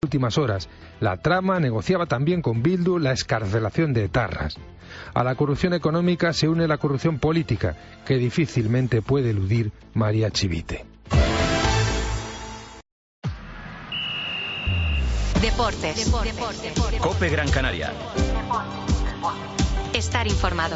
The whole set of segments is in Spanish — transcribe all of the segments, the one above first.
últimas horas. La trama negociaba también con Bildu la excarcelación de etarras. A la corrupción económica se une la corrupción política, que difícilmente puede eludir María Chivite. Deportes. COPE Gran Canaria. Estar informado.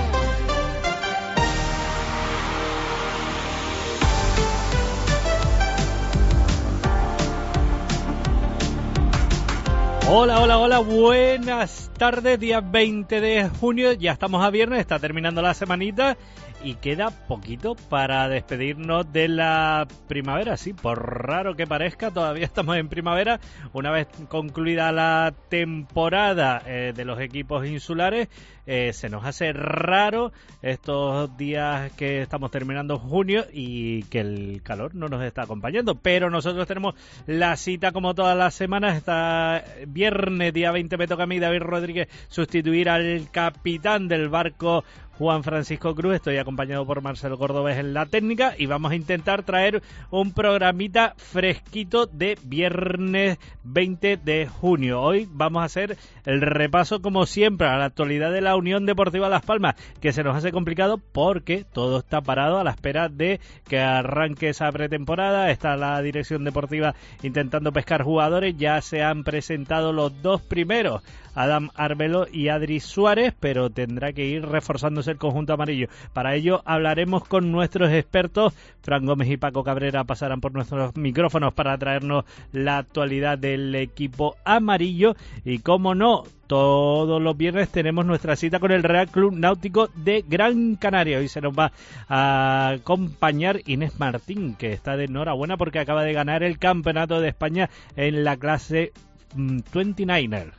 Hola, buenas tardes, día 20 de junio, ya estamos a viernes, está terminando la semanita y queda poquito para despedirnos de la primavera, sí, por raro que parezca, todavía estamos en primavera, una vez concluida la temporada de los equipos insulares, se nos hace raro estos días que estamos terminando junio y que el calor no nos está acompañando, pero nosotros tenemos la cita como todas las semanas. Esta viernes, día 20, me toca a mí, David Rodríguez, sustituir al capitán del barco, Juan Francisco Cruz. Estoy acompañado por Marcelo Cordobés en la técnica y vamos a intentar traer un programita fresquito de viernes 20 de junio. Hoy vamos a hacer el repaso, como siempre, a la actualidad de la Unión Deportiva Las Palmas, que se nos hace complicado porque todo está parado a la espera de que arranque esa pretemporada. Está la dirección deportiva intentando pescar jugadores. Ya se han presentado los dos primeros, Adam Arbelo y Adri Suárez, pero tendrá que ir reforzándose el conjunto amarillo. Para ello hablaremos con nuestros expertos. Fran Gómez y Paco Cabrera pasarán por nuestros micrófonos para traernos la actualidad del equipo amarillo. Y como no, todos los viernes tenemos nuestra cita con el Real Club Náutico de Gran Canaria. Hoy se nos va a acompañar Inés Martín, que está de enhorabuena porque acaba de ganar el Campeonato de España en la clase 29er.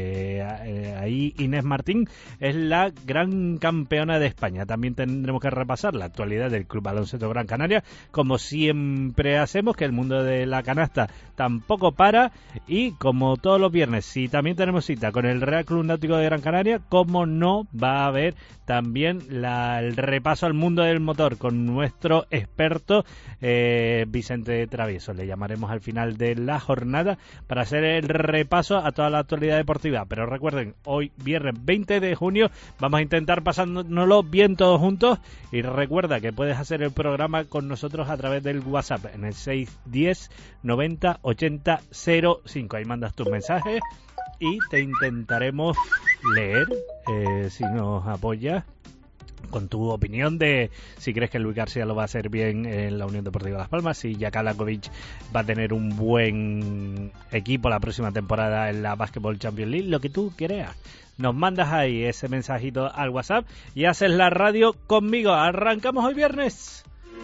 Ahí Inés Martín es la gran campeona de España. También tendremos que repasar la actualidad del Club Baloncesto Gran Canaria, como siempre hacemos, que el mundo de la canasta tampoco para, y como todos los viernes, si también tenemos cita con el Real Club Náutico de Gran Canaria, como no, va a haber también el repaso al mundo del motor con nuestro experto Vicente Travieso. Le llamaremos al final de la jornada para hacer el repaso a toda la actualidad deportiva. Pero recuerden, hoy viernes 20 de junio vamos a intentar pasárnoslo bien todos juntos, y recuerda que puedes hacer el programa con nosotros a través del WhatsApp en el 610 90 80 05. Ahí mandas tus mensajes y te intentaremos leer si nos apoyas con tu opinión de si crees que Luis García lo va a hacer bien en la Unión Deportiva Las Palmas, si Jaka Lakovic va a tener un buen equipo la próxima temporada en la Basketball Champions League, lo que tú creas. Nos mandas ahí ese mensajito al WhatsApp y haces la radio conmigo. Arrancamos hoy viernes.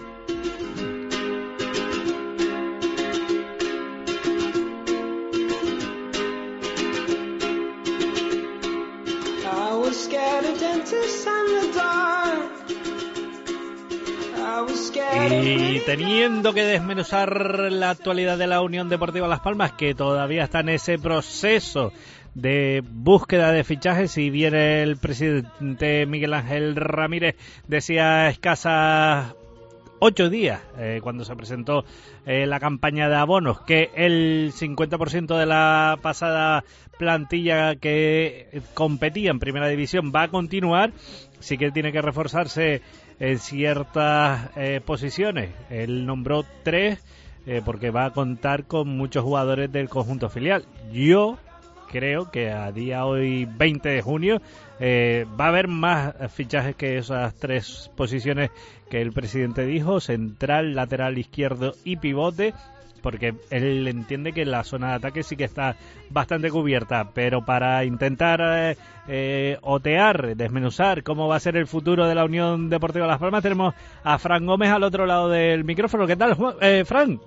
Y teniendo que desmenuzar la actualidad de la Unión Deportiva Las Palmas, que todavía está en ese proceso de búsqueda de fichajes, y viene el presidente Miguel Ángel Ramírez, decía escasas 8 días, cuando se presentó la campaña de abonos, que el 50% de la pasada plantilla que competía en Primera División va a continuar. Sí que tiene que reforzarse en ciertas posiciones. Él nombró 3 porque va a contar con muchos jugadores del conjunto filial. Yo creo que a día hoy 20 de junio va a haber más fichajes que esas 3 posiciones que el presidente dijo: central, lateral izquierdo y pivote, porque él entiende que la zona de ataque sí que está bastante cubierta. Pero para intentar otear, desmenuzar cómo va a ser el futuro de la Unión Deportiva Las Palmas, tenemos a Fran Gómez al otro lado del micrófono. ¿Qué tal, Fran?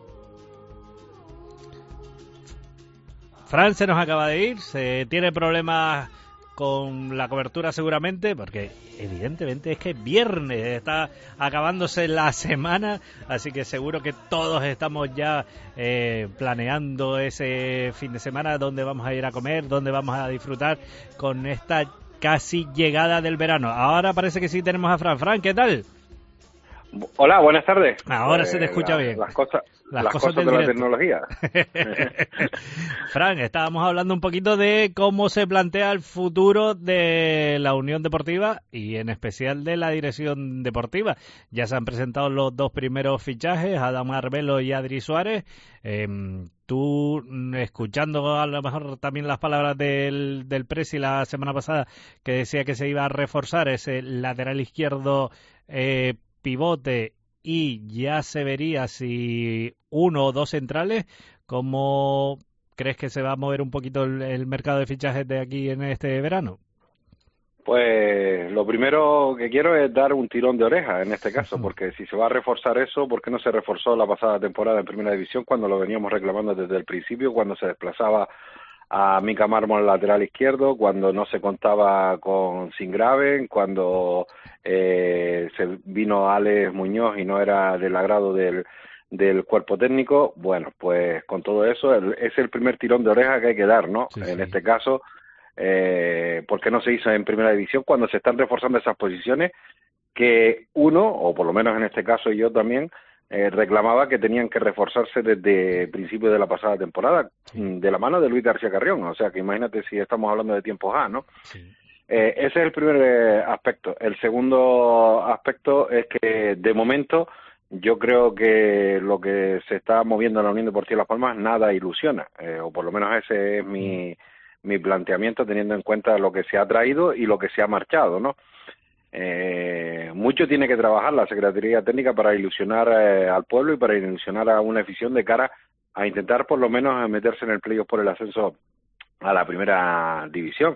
Fran se nos acaba de ir, se tiene problemas con la cobertura seguramente, porque evidentemente es que viernes, está acabándose la semana, así que seguro que todos estamos ya planeando ese fin de semana, dónde vamos a ir a comer, dónde vamos a disfrutar con esta casi llegada del verano. Ahora parece que sí tenemos a Fran. Fran, ¿qué tal? Hola, buenas tardes. Ahora se te escucha bien. Las cosas las cosas de la tecnología. Fran, estábamos hablando un poquito de cómo se plantea el futuro de la Unión Deportiva y en especial de la dirección deportiva. Ya se han presentado los dos primeros fichajes, Adam Arbelo y Adri Suárez. Tú, escuchando a lo mejor también las palabras del Presi la semana pasada, que decía que se iba a reforzar ese lateral izquierdo pivote, y ya se vería si uno o dos centrales. ¿Cómo crees que se va a mover un poquito el mercado de fichajes de aquí en este verano? Pues lo primero que quiero es dar un tirón de oreja en este caso, porque si se va a reforzar eso, ¿por qué no se reforzó la pasada temporada en Primera División cuando lo veníamos reclamando desde el principio, cuando se desplazaba a Mica Mármol lateral izquierdo, cuando no se contaba con Singraven, cuando se vino Alex Muñoz y no era del agrado del cuerpo técnico? Bueno, pues con todo eso es el primer tirón de oreja que hay que dar, ¿no? En este caso, ¿por qué no se hizo en Primera División cuando se están reforzando esas posiciones que uno, o por lo menos en este caso yo también, reclamaba que tenían que reforzarse desde principios de la pasada temporada, de la mano de Luis García Carrión? O sea, que imagínate si estamos hablando de tiempos A, ¿no? Sí. Ese es el primer aspecto. El segundo aspecto es que, de momento, yo creo que lo que se está moviendo en la Unión Deportiva Las Palmas nada ilusiona, o por lo menos ese es mi planteamiento, teniendo en cuenta lo que se ha traído y lo que se ha marchado, ¿no? Mucho tiene que trabajar la Secretaría Técnica para ilusionar al pueblo y para ilusionar a una afición de cara a intentar por lo menos meterse en el playoff por el ascenso a la Primera División.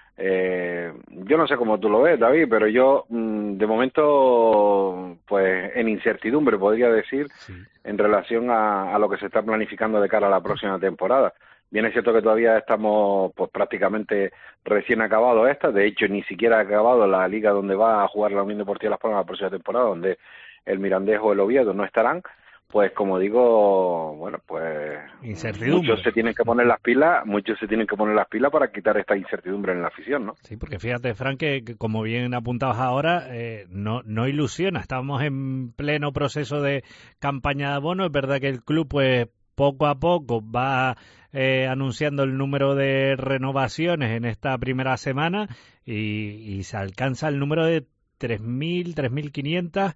Yo no sé cómo tú lo ves, David, pero yo de momento pues en incertidumbre podría decir, en relación a lo que se está planificando de cara a la próxima temporada. Bien es cierto que todavía estamos pues prácticamente recién acabados de hecho ni siquiera ha acabado la liga donde va a jugar la Unión Deportiva Las Palmas la próxima temporada, donde el Mirandés o el Oviedo no estarán. Pues como digo, bueno, pues muchos se tienen que poner las pilas, para quitar esta incertidumbre en la afición, ¿no? Sí, porque fíjate, Fran, que como bien apuntabas ahora, no ilusiona. Estamos en pleno proceso de campaña de abono. Es verdad que el club, pues poco a poco va anunciando el número de renovaciones en esta primera semana y se alcanza el número de 3.000, 3.500,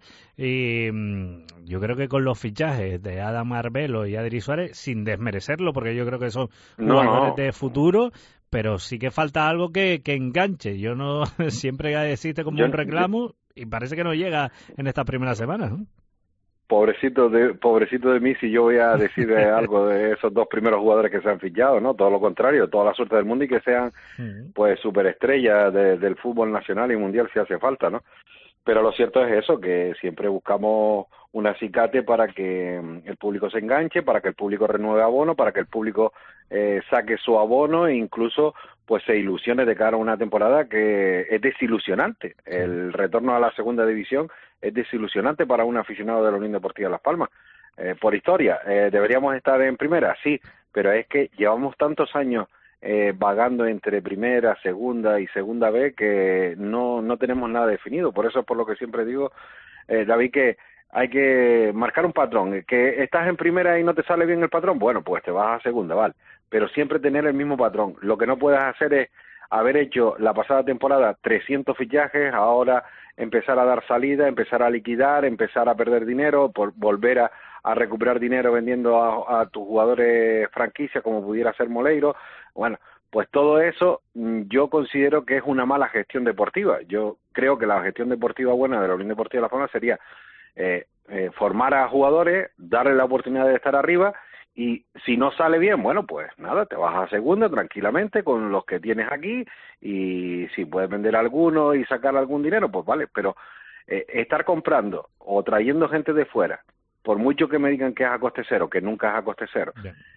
y yo creo que con los fichajes de Adam Arbelo y Adri Suárez, sin desmerecerlo, porque yo creo que son jugadores de futuro, pero sí que falta algo que enganche. Yo no siempre existe como un reclamo y parece que no llega en esta primera semana, ¿no? Pobrecito de mí si yo voy a decir algo de esos dos primeros jugadores que se han fichado, ¿no? Todo lo contrario, toda la suerte del mundo y que sean pues superestrellas del fútbol nacional y mundial si hace falta, ¿no? Pero lo cierto es eso, que siempre buscamos un acicate para que el público se enganche, para que el público renueve abono, para que el público saque su abono e incluso pues se ilusione de cara a una temporada que es desilusionante. El retorno a la segunda división es desilusionante para un aficionado de la Unión Deportiva Las Palmas. Por historia, ¿deberíamos estar en primera? Sí, pero es que llevamos tantos años vagando entre primera, segunda y segunda B que no tenemos nada definido. Por eso es por lo que siempre digo, David, que hay que marcar un patrón. Que estás en primera y no te sale bien el patrón, bueno, pues te vas a segunda, vale. Pero siempre tener el mismo patrón. Lo que no puedes hacer es haber hecho la pasada temporada 300 fichajes, ahora empezar a dar salida, empezar a liquidar, empezar a perder dinero, por volver a recuperar dinero vendiendo a tus jugadores franquicia, como pudiera ser Moleiro. Bueno, pues todo eso yo considero que es una mala gestión deportiva. Yo creo que la gestión deportiva buena de la Unión Deportiva de Las Palmas sería formar a jugadores, darle la oportunidad de estar arriba, y si no sale bien, bueno, pues nada, te vas a segunda tranquilamente con los que tienes aquí, y si puedes vender alguno y sacar algún dinero, pues vale, pero estar comprando o trayendo gente de fuera, por mucho que me digan que es a coste cero, que nunca es a coste cero,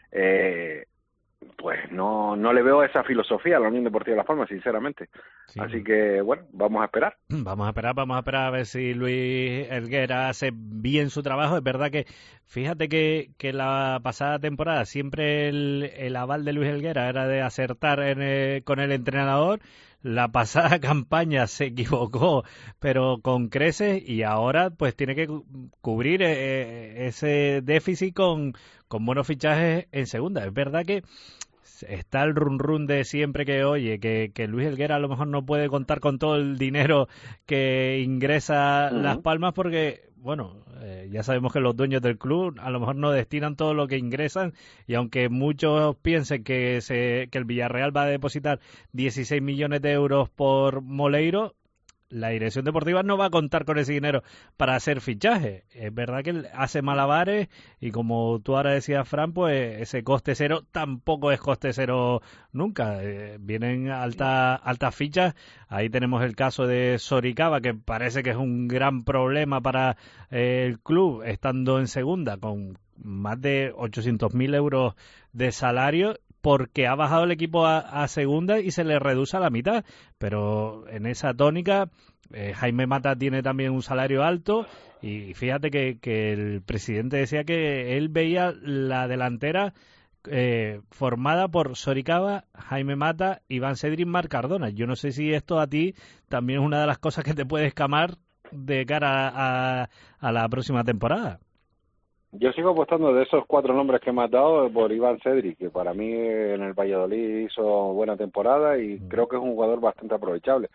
pues no le veo esa filosofía a la Unión Deportiva de Las Palmas, sinceramente. Sí. Así que, bueno, vamos a esperar. Vamos a esperar a ver si Luis Helguera hace bien su trabajo. Es verdad que, fíjate que la pasada temporada siempre el aval de Luis Helguera era de acertar con el entrenador. la pasada campaña se equivocó, pero con creces, y ahora pues tiene que cubrir ese déficit con buenos fichajes en segunda. Es verdad que está el run de siempre que oye que Luis Helguera a lo mejor no puede contar con todo el dinero que ingresa Las Palmas porque, bueno, ya sabemos que los dueños del club a lo mejor no destinan todo lo que ingresan, y aunque muchos piensen que el Villarreal va a depositar 16 millones de euros por Moleiro, la dirección deportiva no va a contar con ese dinero para hacer fichajes. Es verdad que hace malabares y, como tú ahora decías, Fran, pues ese coste cero tampoco es coste cero nunca. Vienen altas fichas. Ahí tenemos el caso de Soricaba, que parece que es un gran problema para el club, estando en segunda con más de 800.000 euros de salario, porque ha bajado el equipo a segunda y se le reduce a la mitad. Pero en esa tónica, Jaime Mata tiene también un salario alto, y fíjate que el presidente decía que él veía la delantera formada por Soricaba, Jaime Mata, Iván Cedric, Marc Cardona. Yo no sé si esto a ti también es una de las cosas que te puede escamar de cara a la próxima temporada. Yo sigo apostando de esos 4 nombres que me has dado por Iván Cedric, que para mí en el Valladolid hizo buena temporada y creo que es un jugador bastante aprovechable,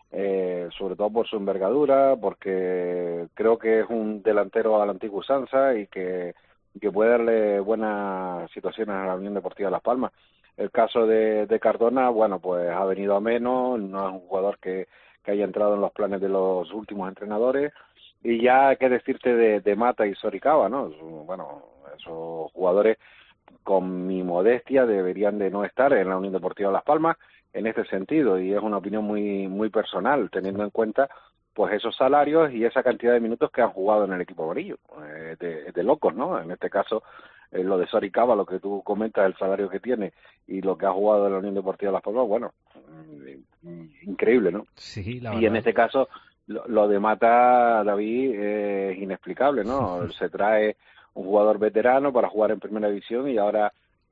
sobre todo por su envergadura, porque creo que es un delantero a la antigua usanza y que puede darle buenas situaciones a la Unión Deportiva Las Palmas. El caso de Cardona, bueno, pues ha venido a menos, no es un jugador que haya entrado en los planes de los últimos entrenadores. Y ya, qué decirte de Mata y Soricaba, ¿no? Bueno, esos jugadores, con mi modestia, deberían de no estar en la Unión Deportiva Las Palmas en este sentido, y es una opinión muy personal, teniendo en cuenta pues esos salarios y esa cantidad de minutos que han jugado en el equipo amarillo. De locos, ¿no? En este caso, lo de Soricaba, lo que tú comentas, el salario que tiene y lo que ha jugado en la Unión Deportiva Las Palmas, bueno, increíble, ¿no? Sí, la verdad. Y en este caso, lo de Mata, David, es inexplicable, ¿no? Se trae un jugador veterano para jugar en primera división y ahora,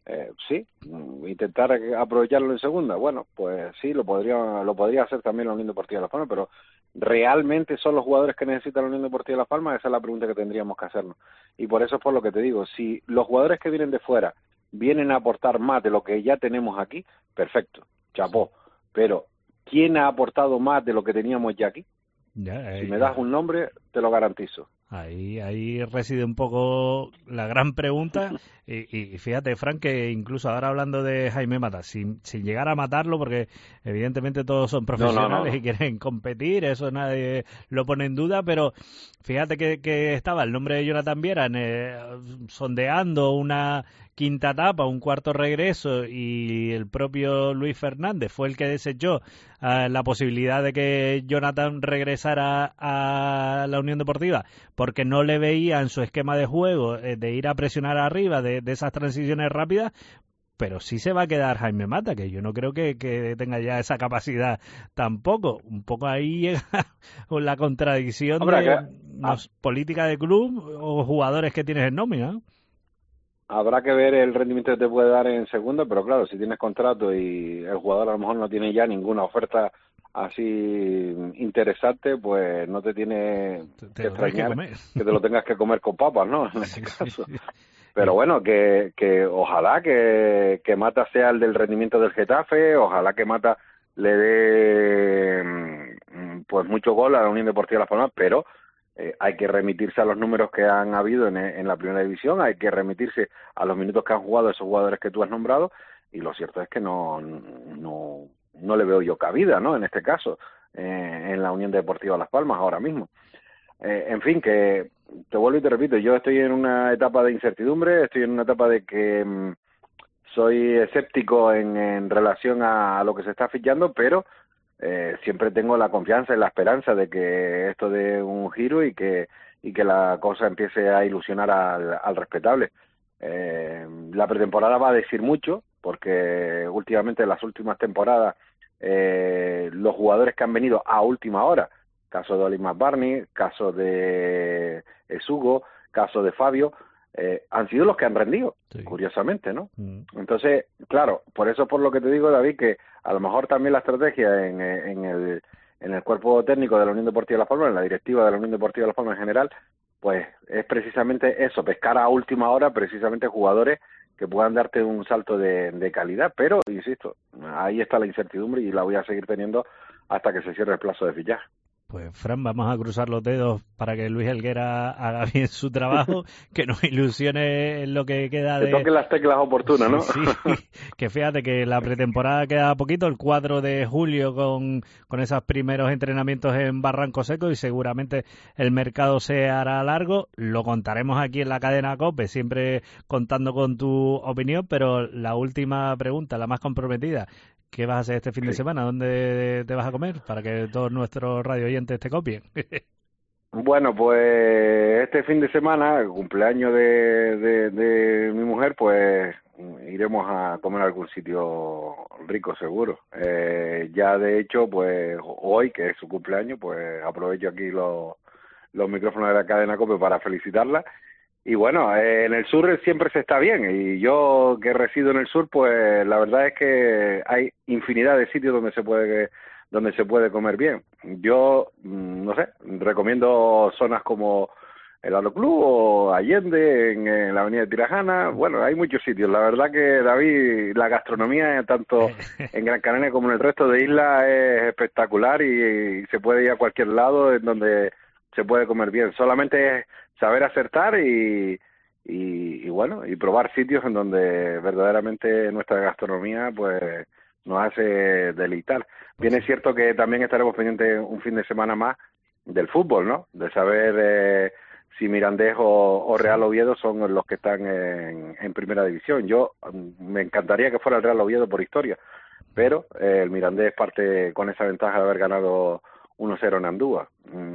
intentar aprovecharlo en segunda. Bueno, pues sí, lo podría hacer también la Unión Deportiva Las Palmas, pero ¿realmente son los jugadores que necesita la Unión Deportiva Las Palmas? Esa es la pregunta que tendríamos que hacernos. Y por eso es por lo que te digo, si los jugadores que vienen de fuera vienen a aportar más de lo que ya tenemos aquí, perfecto, chapó. Pero, ¿quién ha aportado más de lo que teníamos ya aquí? Si me das un nombre, te lo garantizo. Ahí reside un poco la gran pregunta. Y fíjate, Fran, que incluso ahora hablando de Jaime Mata, sin llegar a matarlo, porque evidentemente todos son profesionales y quieren competir, eso nadie lo pone en duda, pero fíjate que estaba el nombre de Jonathan Viera sondeando una quinta etapa, un cuarto regreso, y el propio Luis Fernández fue el que desechó la posibilidad de que Jonathan regresara a la Unión Deportiva, porque no le veía en su esquema de juego de ir a presionar arriba, de esas transiciones rápidas. Pero sí se va a quedar Jaime Mata, que yo no creo que tenga ya esa capacidad tampoco. Un poco ahí llega la contradicción política de club o jugadores que tienes en nómina, ¿no? Habrá que ver el rendimiento que te puede dar en segunda, pero claro, si tienes contrato y el jugador a lo mejor no tiene ya ninguna oferta así interesante, pues no te tiene que extrañar que te lo tengas que comer con papas, ¿no? En ese caso. Pero bueno, que ojalá que Mata sea el del rendimiento del Getafe, ojalá que Mata le dé pues mucho gol a la Unión Deportiva Las Palmas, pero hay que remitirse a los números que han habido en la primera división, hay que remitirse a los minutos que han jugado esos jugadores que tú has nombrado, y lo cierto es que no le veo yo cabida, ¿no? En este caso, en la Unión Deportiva Las Palmas ahora mismo. En fin, que te vuelvo y te repito, yo estoy en una etapa de incertidumbre, estoy en una etapa de que soy escéptico en relación a lo que se está fichando, pero siempre tengo la confianza y la esperanza de que esto dé un giro y que la cosa empiece a ilusionar al respetable. La pretemporada va a decir mucho, porque últimamente en las últimas temporadas los jugadores que han venido a última hora, caso de Oli McBarney, caso de Esugo, caso de Fabio, han sido los que han rendido, sí, curiosamente, ¿no? Entonces, claro, por eso por lo que te digo, David, que a lo mejor también la estrategia en el cuerpo técnico de la Unión Deportiva Las Palmas, en la directiva de la Unión Deportiva Las Palmas en general, pues es precisamente eso, pescar a última hora precisamente jugadores que puedan darte un salto de calidad, pero, insisto, ahí está la incertidumbre y la voy a seguir teniendo hasta que se cierre el plazo de fichaje. Pues, Fran, vamos a cruzar los dedos para que Luis Helguera haga bien su trabajo, que nos ilusione en lo que queda de... Que toquen las teclas oportunas, ¿no? Sí, que fíjate que la pretemporada queda poquito, el 4 de julio con esos primeros entrenamientos en Barranco Seco, y seguramente el mercado se hará largo. Lo contaremos aquí en la cadena COPE, siempre contando con tu opinión, pero la última pregunta, la más comprometida: ¿qué vas a hacer este fin de semana? ¿Dónde te vas a comer? Para que todos nuestros radio oyentes te copien. Bueno, pues este fin de semana, el cumpleaños de mi mujer, pues iremos a comer a algún sitio rico seguro. Ya de hecho, pues hoy, que es su cumpleaños, pues aprovecho aquí los micrófonos de la cadena COPE para felicitarla. Y bueno, en el sur siempre se está bien, y yo que resido en el sur, pues la verdad es que hay infinidad de sitios donde se puede comer bien. Yo, no sé, recomiendo zonas como el Alo Club o Allende, en la avenida de Tirajana. Bueno, hay muchos sitios. La verdad que, David, la gastronomía tanto en Gran Canaria como en el resto de islas es espectacular, y se puede ir a cualquier lado en donde se puede comer bien. Solamente es saber acertar y bueno, y probar sitios en donde verdaderamente nuestra gastronomía pues nos hace deleitar. Bien, es cierto que también estaremos pendientes un fin de semana más del fútbol, ¿no? De saber si Mirandés o Real Oviedo son los que están en primera división. Yo me encantaría que fuera el Real Oviedo por historia, pero el Mirandés parte con esa ventaja de haber ganado 1-0 en Andúa.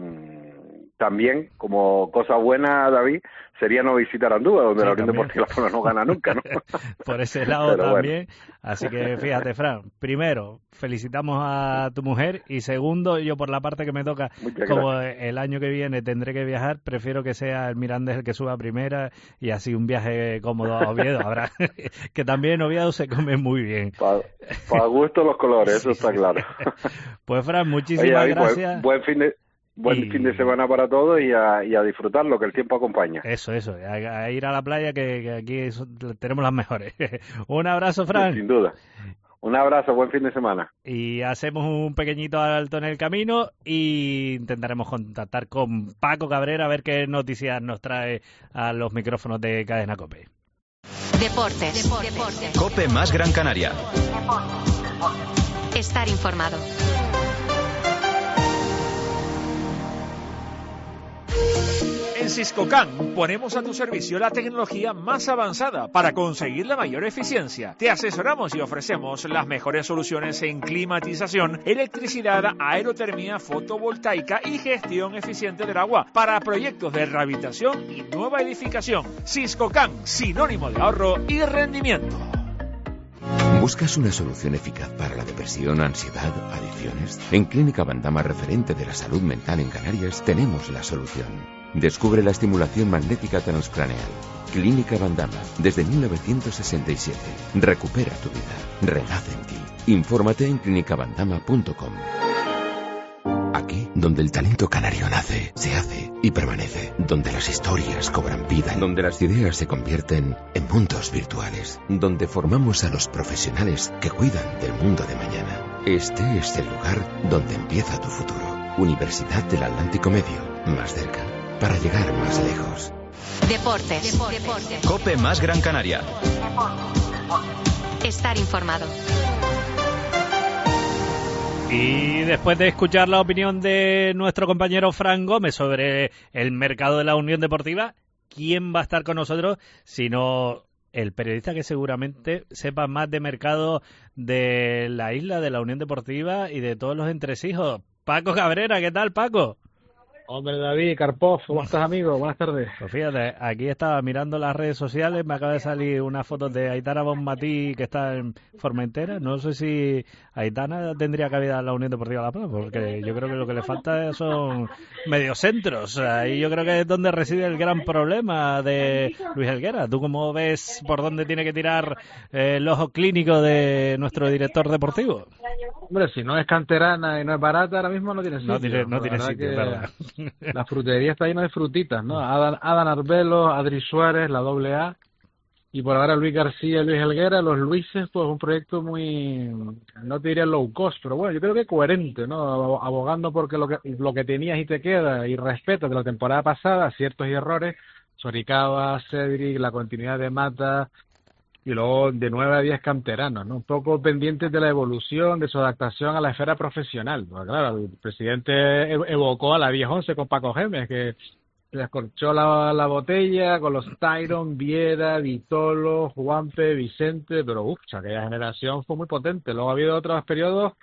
También, como cosa buena, David, sería no visitar Andúa, donde la Unión Deportiva Las Palmas no gana nunca, ¿no? Por ese lado pero también. Bueno. Así que fíjate, Fran, primero, felicitamos a tu mujer, y segundo, yo por la parte que me toca, como el año que viene tendré que viajar, prefiero que sea el Mirandés el que suba primera, y así un viaje cómodo a Oviedo. Habrá que también en Oviedo se come muy bien. Para gusto los colores, eso está claro. Pues, Fran, muchísimas gracias. Pues, buen fin de semana para todos, y a disfrutarlo, que el tiempo acompaña. Eso, a ir a la playa, que aquí tenemos las mejores. Un abrazo, Fran. Sin duda. Un abrazo, buen fin de semana. Y hacemos un pequeñito alto en el camino y intentaremos contactar con Paco Cabrera a ver qué noticias nos trae a los micrófonos de Cadena COPE. Deportes. COPE más Gran Canaria. Estar informado. En Siscocan ponemos a tu servicio la tecnología más avanzada para conseguir la mayor eficiencia. Te asesoramos y ofrecemos las mejores soluciones en climatización, electricidad, aerotermia, fotovoltaica y gestión eficiente del agua para proyectos de rehabilitación y nueva edificación. Siscocan, sinónimo de ahorro y rendimiento. ¿Buscas una solución eficaz para la depresión, ansiedad, adicciones? En Clínica Bandama, referente de la salud mental en Canarias, tenemos la solución. Descubre la estimulación magnética transcraneal. Clínica Bandama, desde 1967. Recupera tu vida. Renace en ti. Infórmate en clinicabandama.com. Aquí, donde el talento canario nace, se hace y permanece. Donde las historias cobran vida. Donde las ideas se convierten en mundos virtuales. Donde formamos a los profesionales que cuidan del mundo de mañana. Este es el lugar donde empieza tu futuro. Universidad del Atlántico Medio. Más cerca, para llegar más lejos. Deportes. COPE más Gran Canaria. Estar informado. Y después de escuchar la opinión de nuestro compañero Fran Gómez sobre el mercado de la Unión Deportiva, ¿quién va a estar con nosotros sino el periodista que seguramente sepa más de mercado de la isla, de la Unión Deportiva y de todos los entresijos? Paco Cabrera, ¿qué tal, Paco? Hombre, David, Karpov, ¿cómo estás, amigo? Buenas tardes. Pues fíjate, aquí estaba mirando las redes sociales, me acaba de salir una foto de Aitana Bonmatí que está en Formentera. No sé si Aitana tendría cabida en la Unión Deportiva La Palma, porque yo creo que lo que le falta son mediocentros. Ahí yo creo que es donde reside el gran problema de Luis Helguera. ¿Tú cómo ves por dónde tiene que tirar el ojo clínico de nuestro director deportivo? Hombre, si no es canterana y no es barata, ahora mismo no tiene sitio. No tiene sitio, es verdad. La frutería está llena de frutitas, ¿no? Adán Arbelo, Adri Suárez, la AA, y por ahora Luis García, Luis Helguera, los Luises, pues un proyecto muy, no te diría low cost, pero bueno, yo creo que coherente, ¿no? Abogando porque lo que tenías y te queda, y respetas de la temporada pasada, ciertos y errores, Soricaba, Cedric, la continuidad de Mata, y luego de 9 a 10 canteranos, ¿no? Un poco pendientes de la evolución, de su adaptación a la esfera profesional. Porque, claro, el presidente evocó a la 10-11 con Paco Gémez, que le escorchó la botella con los Tyron, Viera, Vitolo, Juanpe, Vicente, pero aquella generación fue muy potente. Luego ha habido otros periodos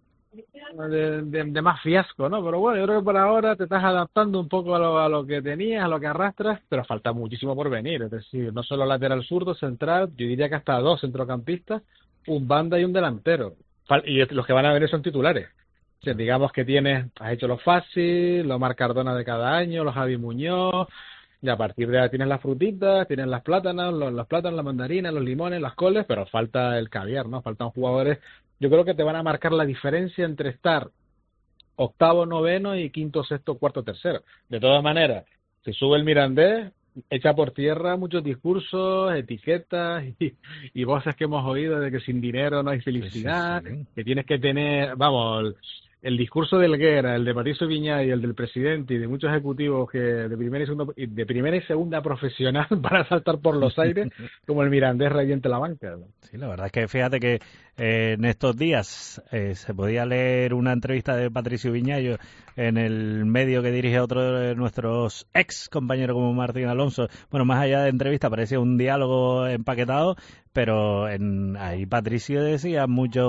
de más fiasco, ¿no? Pero bueno, yo creo que por ahora te estás adaptando un poco a lo que tenías, a lo que arrastras, pero falta muchísimo por venir. Es decir, no solo lateral zurdo, central, yo diría que hasta 2 centrocampistas, un banda y un delantero. Y los que van a venir son titulares. O sea, digamos que has hecho lo fácil, lo Omar Cardona de cada año, los Javi Muñoz, y a partir de ahí tienes las frutitas, tienes las plátanas, los plátanos, las mandarinas, los limones, las coles, pero falta el caviar, ¿no? Faltan jugadores. Yo creo que te van a marcar la diferencia entre estar octavo, noveno y quinto, sexto, cuarto, tercero. De todas maneras, si sube el Mirandés, echa por tierra muchos discursos, etiquetas y voces que hemos oído de que sin dinero no hay felicidad, sí. Que tienes que tener, vamos, el discurso de Helguera, el de Patricio Viñay, el del presidente y de muchos ejecutivos que de primera y segunda profesional para saltar por los aires, como el Mirandés reviente la banca, ¿no? Sí, la verdad es que fíjate que en estos días se podía leer una entrevista de Patricio Viñay en el medio que dirige otro de nuestros ex compañeros como Martín Alonso. Bueno, más allá de entrevista parecía un diálogo empaquetado, pero ahí Patricio decía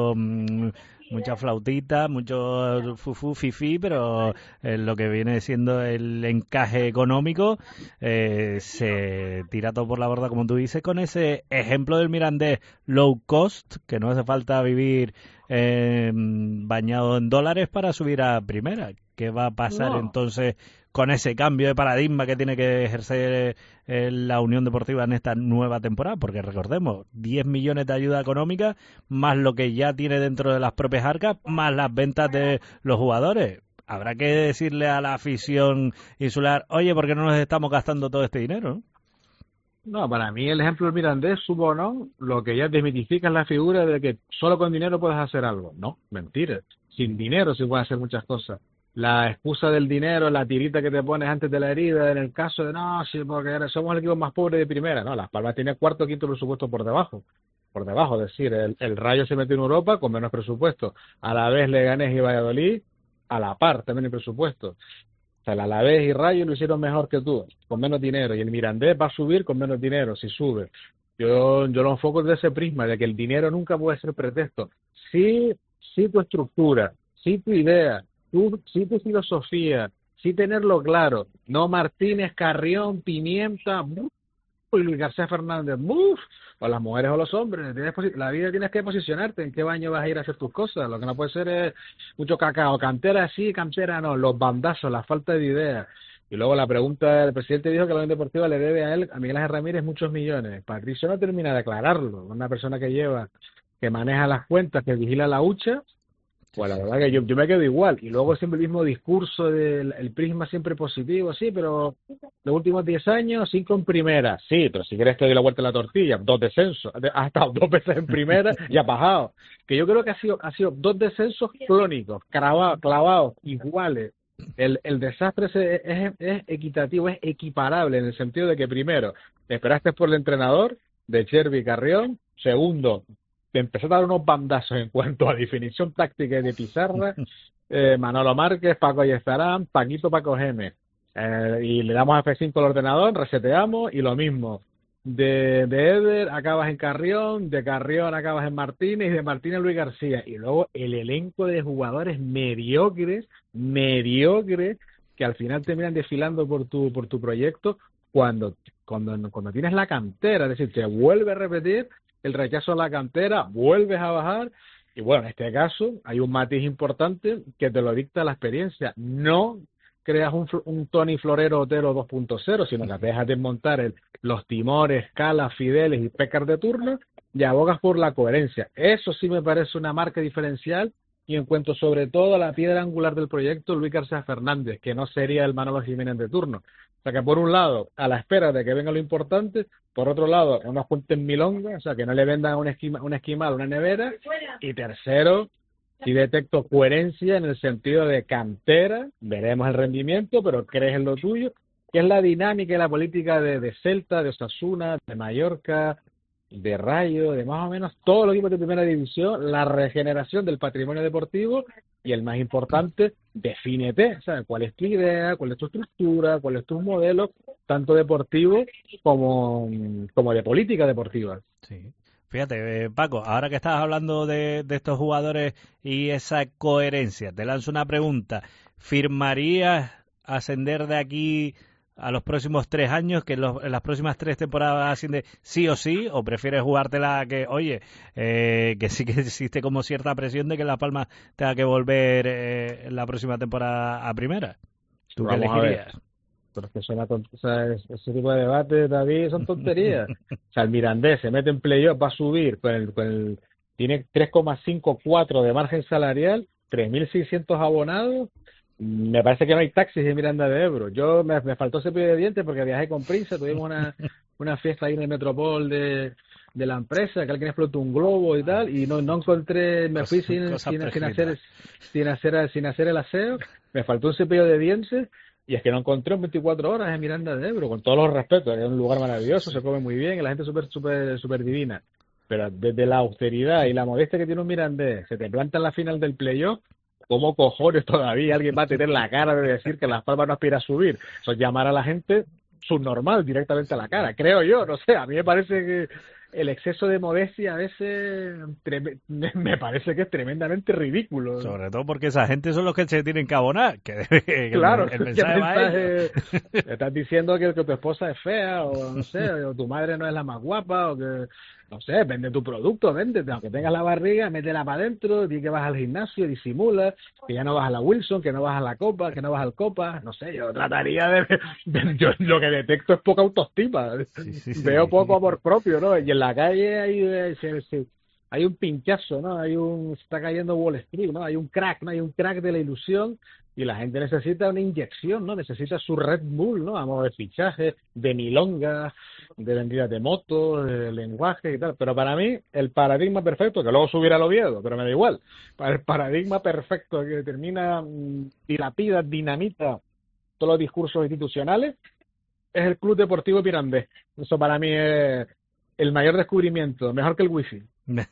mucha flautita, mucho fufú, fifí, pero lo que viene siendo el encaje económico se tira todo por la borda, como tú dices, con ese ejemplo del Mirandés low cost, que no hace falta vivir bañado en dólares para subir a primera. ¿Qué va a pasar entonces con ese cambio de paradigma que tiene que ejercer la Unión Deportiva en esta nueva temporada? Porque recordemos, 10 millones de ayuda económica, más lo que ya tiene dentro de las propias arcas, más las ventas de los jugadores. Habrá que decirle a la afición insular, oye, ¿por qué no nos estamos gastando todo este dinero? No, para mí el ejemplo del Mirandés, subo o no, lo que ya desmitifica es la figura de que solo con dinero puedes hacer algo. No, mentira. Sin dinero se pueden hacer muchas cosas. La excusa del dinero, la tirita que te pones antes de la herida, en el caso de no, sí, porque somos el equipo más pobre de primera. No, Las Palmas tiene cuarto o quinto presupuesto por debajo. Es decir, el Rayo se metió en Europa con menos presupuesto. A la vez Leganés y Valladolid, a la par también el presupuesto. O sea, el Alavés y Rayo lo hicieron mejor que tú, con menos dinero. Y el Mirandés va a subir con menos dinero, si sube. Yo lo enfoco desde ese prisma, de que el dinero nunca puede ser pretexto. Sí tu estructura, sí tu idea, sí tu filosofía, sí tenerlo claro. No Martínez, Carrión, Pimienta, y Luis García Fernández, o las mujeres o los hombres. La vida tienes que posicionarte en qué baño vas a ir a hacer tus cosas. Lo que no puede ser es mucho cacao. Cantera sí, cantera no. Los bandazos, la falta de ideas. Y luego la pregunta, el presidente dijo que la Unión Deportiva le debe a Miguel Ángel Ramírez muchos millones. Patricio no termina de aclararlo. Una persona que maneja las cuentas, que vigila la hucha. Pues la verdad que yo me quedo igual. Y luego siempre el mismo discurso del prisma siempre positivo, sí, pero los últimos 10 años, 5 en primera. Sí, pero si quieres te doy la vuelta a la tortilla, 2 descensos. Has estado 2 veces en primera y has bajado. Que yo creo que ha sido 2 descensos crónicos, clavados, iguales. El desastre es equitativo, es equiparable en el sentido de que primero, te esperaste por el entrenador de Chervi Carrión. Segundo, te empezó a dar unos bandazos en cuanto a definición táctica y de pizarra. Manolo Márquez, Paco Ayestarán, Paco Gémez. Y le damos a F5 al ordenador, reseteamos y lo mismo. De Eder acabas en Carrión, de Carrión acabas en Martínez y de Martínez Luis García. Y luego el elenco de jugadores mediocres, que al final terminan desfilando por tu proyecto cuando tienes la cantera, es decir, te vuelve a repetir el rechazo a la cantera, vuelves a bajar, y bueno, en este caso hay un matiz importante que te lo dicta la experiencia. No creas un Tony Florero Otero 2.0, sino que te dejas desmontar los Timores, Calas, Fideles y Pécar de turno y abogas por la coherencia. Eso sí me parece una marca diferencial, y encuentro sobre todo a la piedra angular del proyecto, Luis García Fernández, que no sería el Manolo Jiménez de turno. O sea que por un lado, a la espera de que venga lo importante, por otro lado, no nos cuenten milonga, o sea que no le vendan un esquimal, una nevera, y tercero, si detecto coherencia en el sentido de cantera, veremos el rendimiento, pero crees en lo tuyo, que es la dinámica y la política de Celta, de Osasuna, de Mallorca, de Rayo, de más o menos todos los equipos de primera división, la regeneración del patrimonio deportivo y, el más importante, defínete, ¿sabes? ¿Cuál es tu idea? ¿Cuál es tu estructura? ¿Cuál es tu modelo? Tanto deportivo como de política deportiva. Sí. Fíjate, Paco, ahora que estás hablando de estos jugadores y esa coherencia, te lanzo una pregunta. ¿Firmarías ascender de aquí a los próximos 3 años, que en las próximas 3 temporadas asciende sí o sí, o prefieres jugártela que, oye, que sí que existe como cierta presión de que Las Palmas tenga que volver en la próxima temporada a primera? ¿Tú qué elegirías? Pero es que ese tipo de debate, David, son tonterías. O sea, el Mirandés se mete en playoff, va a subir, tiene 3,54 de margen salarial, 3.600 abonados. Me parece que no hay taxis en Miranda de Ebro. Yo me faltó cepillo de dientes porque viajé con prisa, tuvimos una fiesta ahí en el Metropol de la empresa, que alguien explotó un globo y tal, y no encontré, me fui sin hacer el aseo, me faltó un cepillo de dientes, y es que no encontré en 24 horas en Miranda de Ebro, con todos los respetos. Es un lugar maravilloso, se come muy bien, y la gente súper divina. Pero desde la austeridad y la modestia que tiene un mirandés, se te planta en la final del playoff. ¿Cómo cojones todavía alguien va a tener la cara de decir que Las Palmas no aspira a subir? Eso es llamar a la gente subnormal directamente a la cara, creo yo, no sé, a mí me parece que el exceso de modestia a veces me parece que es tremendamente ridículo. Sobre todo porque esa gente son los que se tienen que abonar. Claro, el mensaje estás diciendo que tu esposa es fea, o no sé, o tu madre no es la más guapa, o que, no sé, vende tu producto, véndete, aunque tengas la barriga, métela para adentro, di que vas al gimnasio, disimula, que ya no vas a la Wilson, que no vas a la Copa, que no vas al Copa, no sé, yo trataría yo lo que detecto es poca autoestima, veo poco amor propio, ¿no? Y en la calle hay un pinchazo, ¿no? Se está cayendo Wall Street, ¿no? Hay un crack, ¿no? Hay un crack de la ilusión, y la gente necesita una inyección, ¿no? Necesita su Red Bull, ¿no? A modo de fichaje, de milonga, de vendidas de motos, de lenguaje y tal. Pero para mí, el paradigma perfecto, que luego subirá al Oviedo, pero me da igual, para el paradigma perfecto que determina, dilapida, dinamita todos los discursos institucionales, es el Club Deportivo Mirandés. Eso para mí es el mayor descubrimiento, mejor que el wifi.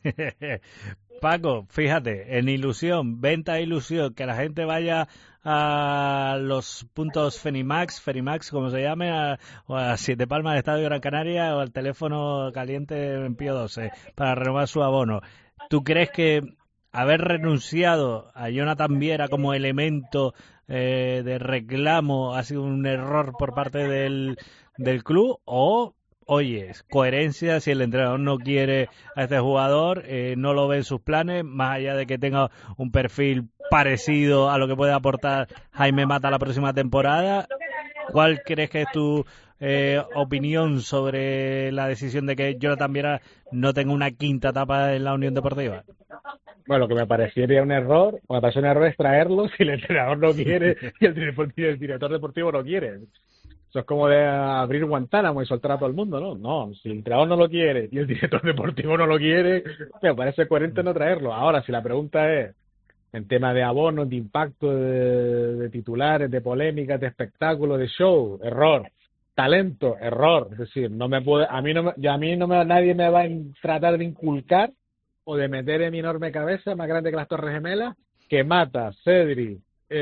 Paco, fíjate, en ilusión, venta de ilusión, que la gente vaya a los puntos Fenimax, como se llame, o a Siete Palmas de Estadio Gran Canaria, o al teléfono caliente en Pío 12 para renovar su abono. ¿Tú crees que haber renunciado a Jonathan Viera como elemento de reclamo ha sido un error por parte del club? O, oye, coherencia, si el entrenador no quiere a este jugador, no lo ve en sus planes, más allá de que tenga un perfil parecido a lo que puede aportar Jaime Mata la próxima temporada, ¿cuál crees que es tu opinión sobre la decisión de que Jonathan Viera no tenga una quinta etapa en la Unión Deportiva? Bueno, lo que me parecería un error, es traerlo si el entrenador no quiere y el director deportivo no quiere. Eso es como de abrir Guantánamo y soltar a todo el mundo, ¿no? No, si el entrenador no lo quiere y el director deportivo no lo quiere, me parece coherente no traerlo. Ahora, si la pregunta es en tema de abonos, de impacto, de titulares, de polémicas, de espectáculo, de show, error. Talento, error. Es decir, nadie me va a tratar de inculcar o de meter en mi enorme cabeza, más grande que las Torres Gemelas, que Mata, Cedri,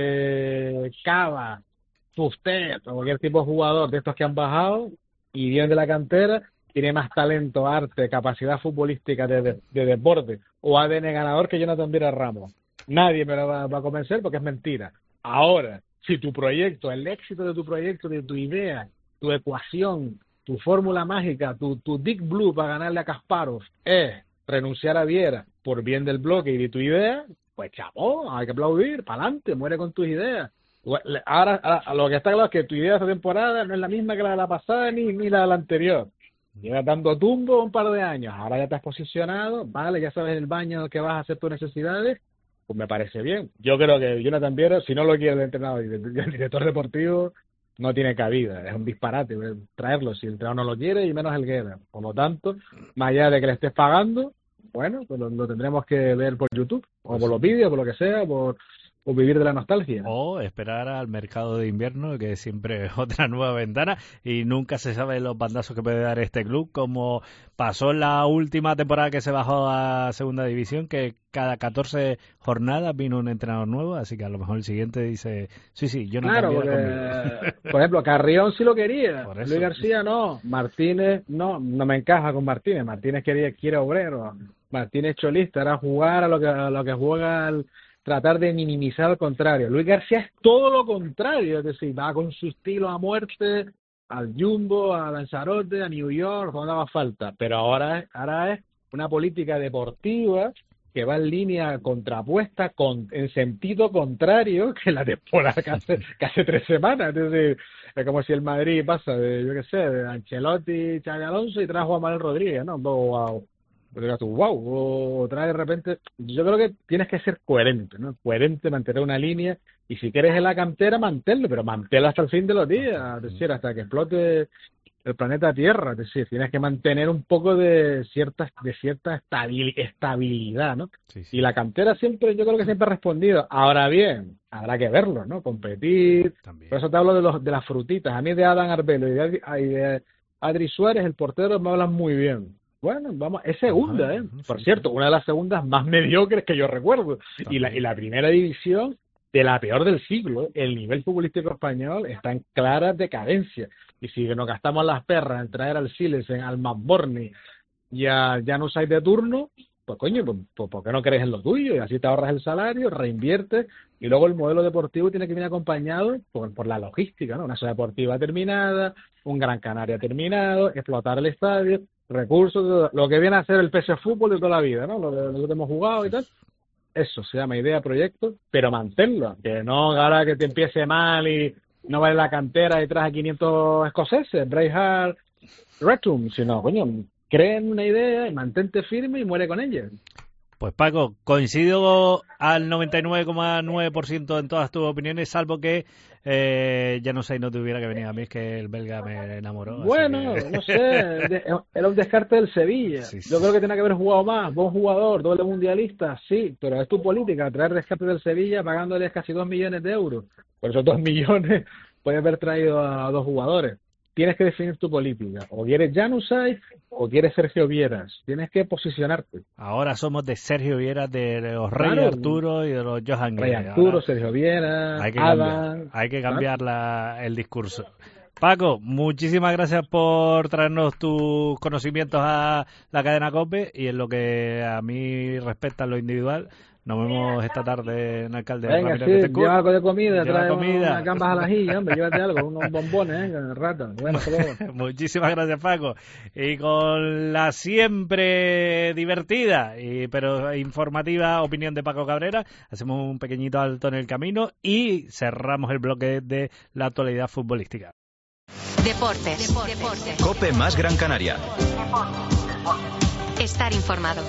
Cava, Fustet o cualquier tipo de jugador de estos que han bajado y vienen de la cantera, tiene más talento, arte, capacidad futbolística de deporte o ADN ganador que Jonathan Viera Ramos. Nadie me lo va a convencer porque es mentira. Ahora, Si tu proyecto, el éxito de tu proyecto, de tu idea, tu ecuación, tu fórmula mágica, tu Deep Blue para ganarle a Kasparov es renunciar a Viera por bien del bloque y de tu idea, pues chapó, hay que aplaudir, para adelante, muere con tus ideas. Ahora, lo que está claro es que tu idea de esta temporada no es la misma que la de la pasada ni la de la anterior. Llevas dando tumbo un par de años, ahora ya te has posicionado, vale, ya sabes el baño que vas a hacer tus necesidades, pues me parece bien. Yo creo que Jonathan Viera, si no lo quiere el entrenador y el director deportivo, no tiene cabida, es un disparate traerlo si el entrenador no lo quiere y menos el Guerra. Por lo tanto, más allá de que le estés pagando, bueno, pues lo tendremos que ver por YouTube, o por los vídeos, por lo que sea, por vivir de la nostalgia. O esperar al mercado de invierno, que siempre es otra nueva ventana, y nunca se sabe los bandazos que puede dar este club, como pasó en la última temporada que se bajó a segunda división, que cada 14 jornadas vino un entrenador nuevo, así que a lo mejor el siguiente dice, sí, yo no claro, porque, por ejemplo, Carrión sí lo quería, Luis García no, Martínez no me encaja con Martínez quiere obrero, Martínez cholista, era jugar a lo que juega tratar de minimizar al contrario. Luis García es todo lo contrario, es decir, va con su estilo a muerte, al Jumbo, a Lanzarote, a New York, donde haga falta, pero ahora es una política deportiva que va en línea contrapuesta, en sentido contrario que la temporada que hace 3 semanas, es decir, es como si el Madrid pasa de Ancelotti, Xabi Alonso y trae a Juan Manuel Rodríguez, ¿no? Wow. O trae de repente. Yo creo que tienes que ser coherente, ¿no? Coherente, mantener una línea, y si quieres en la cantera, manténlo, pero manténlo hasta el fin de los días, es decir, hasta que explote el planeta Tierra, es decir, tienes que mantener un poco de cierta estabilidad, ¿no? Sí. Y la cantera siempre, yo creo que siempre ha respondido. Ahora bien, habrá que verlo, ¿no? Competir. También. Por eso te hablo de las frutitas. A mí de Adam Arbelo y de Adri Suárez, el portero, me hablan muy bien. Bueno, vamos, es segunda, Por cierto, una de las segundas más mediocres que yo recuerdo. Y la primera división, de la peor del siglo. El nivel futbolístico español está en clara decadencia. Y si nos gastamos las perras en traer al Silesen, al Masborni y a Januzaj de turno, pues coño, pues ¿por qué no crees en lo tuyo? Y así te ahorras el salario, reinviertes, y luego el modelo deportivo tiene que venir acompañado por la logística, ¿no? Una ciudad deportiva terminada, un Gran Canaria terminado, explotar el estadio, recursos, lo que viene a ser el PC Fútbol de toda la vida, ¿no? Lo que hemos jugado y tal. Eso se llama idea, proyecto, pero manténlo, que no ahora que te empiece mal y no vale la cantera y traes a 500 escoceses, Braveheart, Retum, sino, coño, creen una idea y mantente firme y muere con ella. Pues Paco, coincido al 99,9% en todas tus opiniones, salvo que Januzaj no tuviera que venir a mí, es que el belga me enamoró. Bueno, no sé, era un descarte del Sevilla. Sí. Yo creo que tenía que haber jugado más, buen jugador, doble mundialista, sí, pero es tu política, traer descarte del Sevilla pagándoles casi 2 millones de euros. Por esos 2 millones puedes haber traído a 2 jugadores. Tienes que definir tu política. O quieres Januzaj o quieres Sergio Vieras. Tienes que posicionarte. Ahora somos de Sergio Vieras, de los Rey Arturo y de los Johan Rey Arturo, ahora, Sergio Vieras, hay que cambiar el discurso. Paco, muchísimas gracias por traernos tus conocimientos a la cadena COPE, y en lo que a mí respecta en lo individual, nos vemos esta tarde en Alcalde. Venga, sí, lleva algo de comida, trae unas gambas al ajillo, hombre, llévate algo, unos bombones, rata. Bueno, muchísimas gracias, Paco. Y con la siempre divertida pero informativa opinión de Paco Cabrera, hacemos un pequeñito alto en el camino y cerramos el bloque de la actualidad futbolística. Deportes. COPE más Gran Canaria. Estar informado.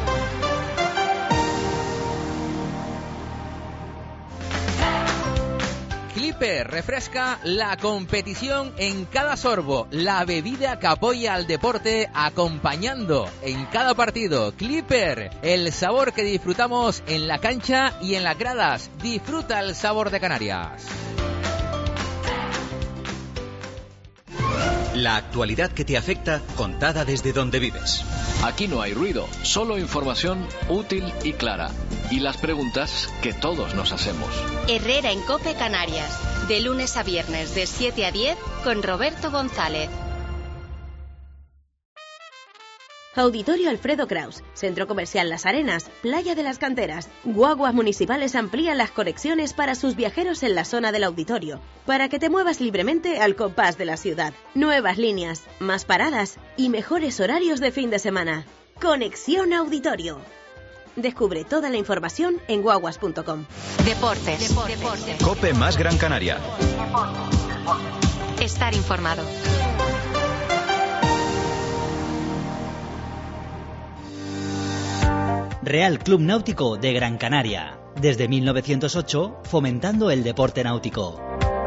Clipper refresca la competición en cada sorbo, la bebida que apoya al deporte acompañando en cada partido. Clipper, el sabor que disfrutamos en la cancha y en las gradas. Disfruta el sabor de Canarias. La actualidad que te afecta, contada desde donde vives. Aquí no hay ruido, solo información útil y clara. Y las preguntas que todos nos hacemos. Herrera en COPE Canarias, de lunes a viernes de 7 a 10 con Roberto González. Auditorio Alfredo Kraus, Centro Comercial Las Arenas, Playa de las Canteras. Guaguas municipales amplían las conexiones para sus viajeros en la zona del auditorio, para que te muevas libremente al compás de la ciudad. Nuevas líneas, más paradas y mejores horarios de fin de semana. Conexión Auditorio. Descubre toda la información en guaguas.com. Deportes. COPE más Gran Canaria. Estar informado. Real Club Náutico de Gran Canaria. Desde 1908, fomentando el deporte náutico.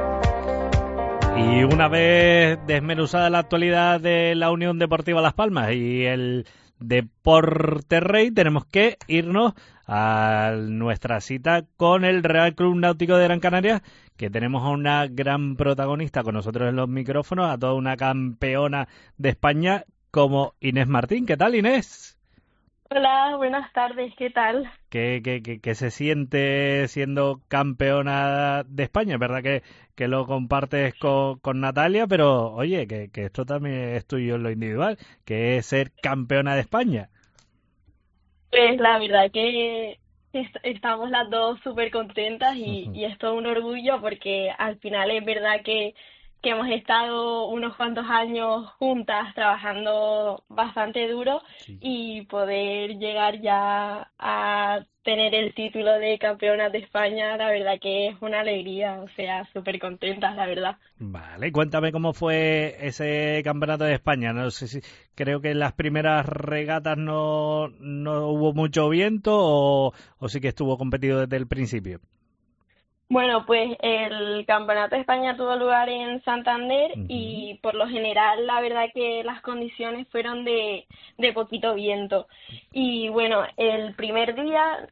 Y una vez desmenuzada la actualidad de la Unión Deportiva Las Palmas y el Deporte Rey, tenemos que irnos a nuestra cita con el Real Club Náutico de Gran Canaria, que tenemos a una gran protagonista con nosotros en los micrófonos, a toda una campeona de España como Inés Martín. ¿Qué tal, Inés? Hola, buenas tardes, ¿qué tal? ¿Qué se siente siendo campeona de España? Es verdad que lo compartes con Natalia, pero oye, que esto también es tuyo en lo individual, que es ser campeona de España. Pues la verdad que estamos las dos súper contentas y es todo un orgullo porque al final es verdad que hemos estado unos cuantos años juntas trabajando bastante duro y poder llegar ya a tener el título de campeona de España, la verdad que es una alegría, o sea, súper contentas, la verdad. Vale, cuéntame cómo fue ese campeonato de España. No sé si creo que en las primeras regatas no hubo mucho viento o sí que estuvo competido desde el principio. Bueno, pues el Campeonato de España tuvo lugar en Santander y por lo general la verdad que las condiciones fueron de poquito viento. Y bueno, el primer día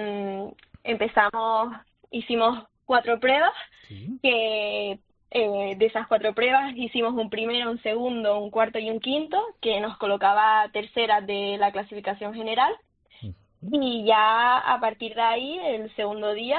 hicimos 4 pruebas, que de esas 4 pruebas hicimos un primero, un segundo, un cuarto y un quinto, que nos colocaba terceras de la clasificación general. Y ya a partir de ahí, el segundo día,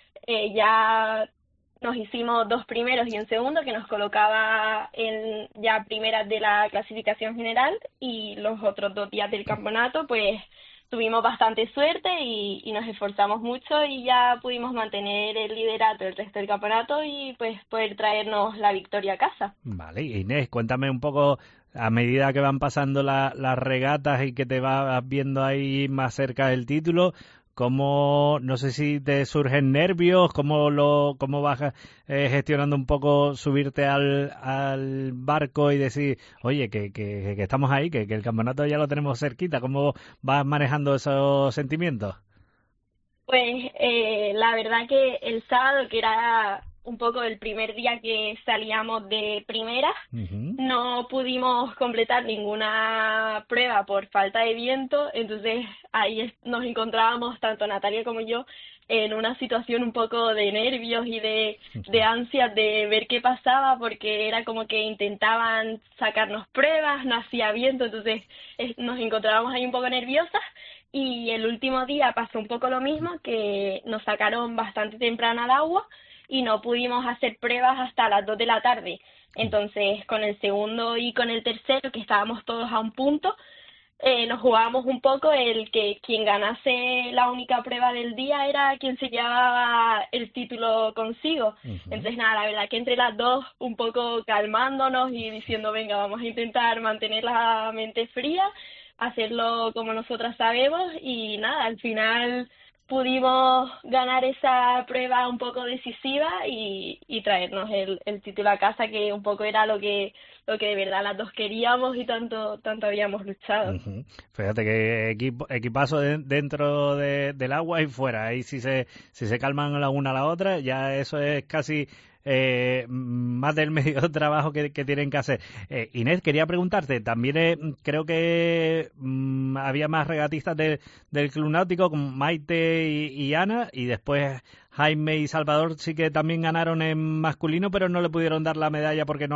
ya nos hicimos 2 primeros y un segundo que nos colocaba en ya primeras de la clasificación general, y los otros 2 días del campeonato pues tuvimos bastante suerte y nos esforzamos mucho y ya pudimos mantener el liderato el resto del campeonato y pues poder traernos la victoria a casa. Vale, Inés, cuéntame un poco, a medida que van pasando las regatas y que te vas viendo ahí más cerca del título, ¿cómo, no sé si te surgen nervios, cómo vas gestionando un poco subirte al barco y decir, oye, que estamos ahí, que el campeonato ya lo tenemos cerquita? ¿Cómo vas manejando esos sentimientos? Pues la verdad que el sábado, que era un poco el primer día que salíamos de primera, no pudimos completar ninguna prueba por falta de viento, entonces ahí nos encontrábamos, tanto Natalia como yo, en una situación un poco de nervios y de ansias de ver qué pasaba, porque era como que intentaban sacarnos pruebas, no hacía viento, entonces nos encontrábamos ahí un poco nerviosas. Y el último día pasó un poco lo mismo, que nos sacaron bastante temprano al agua y no pudimos hacer pruebas hasta las 2 de la tarde. Entonces, con el segundo y con el tercero, que estábamos todos a un punto, nos jugábamos un poco el que quien ganase la única prueba del día era quien se llevaba el título consigo. Entonces, nada, la verdad que entre las dos, un poco calmándonos y diciendo, venga, vamos a intentar mantener la mente fría, hacerlo como nosotras sabemos, y nada, al final pudimos ganar esa prueba un poco decisiva y traernos el título a casa, que un poco era lo que de verdad las dos queríamos y tanto habíamos luchado. Fíjate que equipazo dentro del agua y fuera. Ahí si se calman la una a la otra, ya eso es casi más del medio trabajo que tienen que hacer. Inés, quería preguntarte, también creo que había más regatistas del Club Náutico, con Maite y Ana, y después Jaime y Salvador sí que también ganaron en masculino, pero no le pudieron dar la medalla porque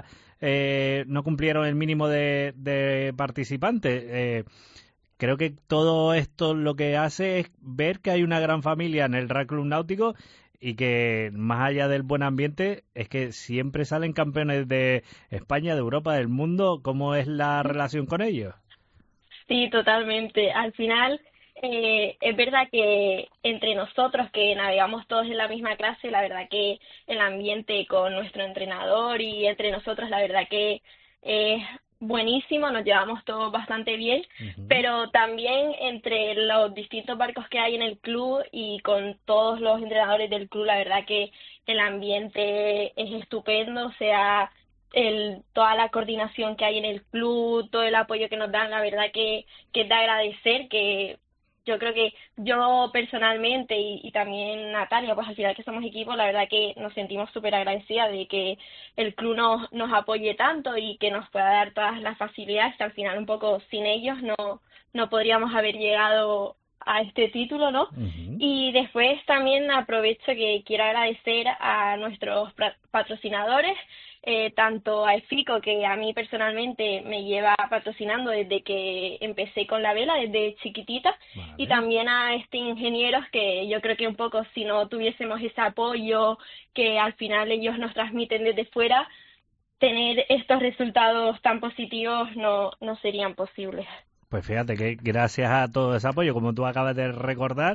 no cumplieron el mínimo de participantes. Creo que todo esto lo que hace es ver que hay una gran familia en el Real Club Náutico y que más allá del buen ambiente es que siempre salen campeones de España, de Europa, del mundo. ¿Cómo es la relación con ellos? Sí, totalmente. Al final, es verdad que entre nosotros que navegamos todos en la misma clase, la verdad que el ambiente con nuestro entrenador y entre nosotros, la verdad que es buenísimo, nos llevamos todos bastante bien, pero también entre los distintos barcos que hay en el club y con todos los entrenadores del club, la verdad que el ambiente es estupendo, o sea, toda la coordinación que hay en el club, todo el apoyo que nos dan, la verdad que es de agradecer, que yo creo que yo personalmente y también Natalia, pues al final que somos equipo, la verdad que nos sentimos súper agradecidas de que el club nos apoye tanto y que nos pueda dar todas las facilidades, que al final un poco sin ellos no podríamos haber llegado a este título, ¿no? Y después también aprovecho que quiero agradecer a nuestros patrocinadores, tanto a EFICO, que a mí personalmente me lleva patrocinando desde que empecé con la vela, desde chiquitita, y también a Ingenieros, que yo creo que un poco si no tuviésemos ese apoyo que al final ellos nos transmiten desde fuera, tener estos resultados tan positivos no serían posibles. Pues fíjate que gracias a todo ese apoyo, como tú acabas de recordar,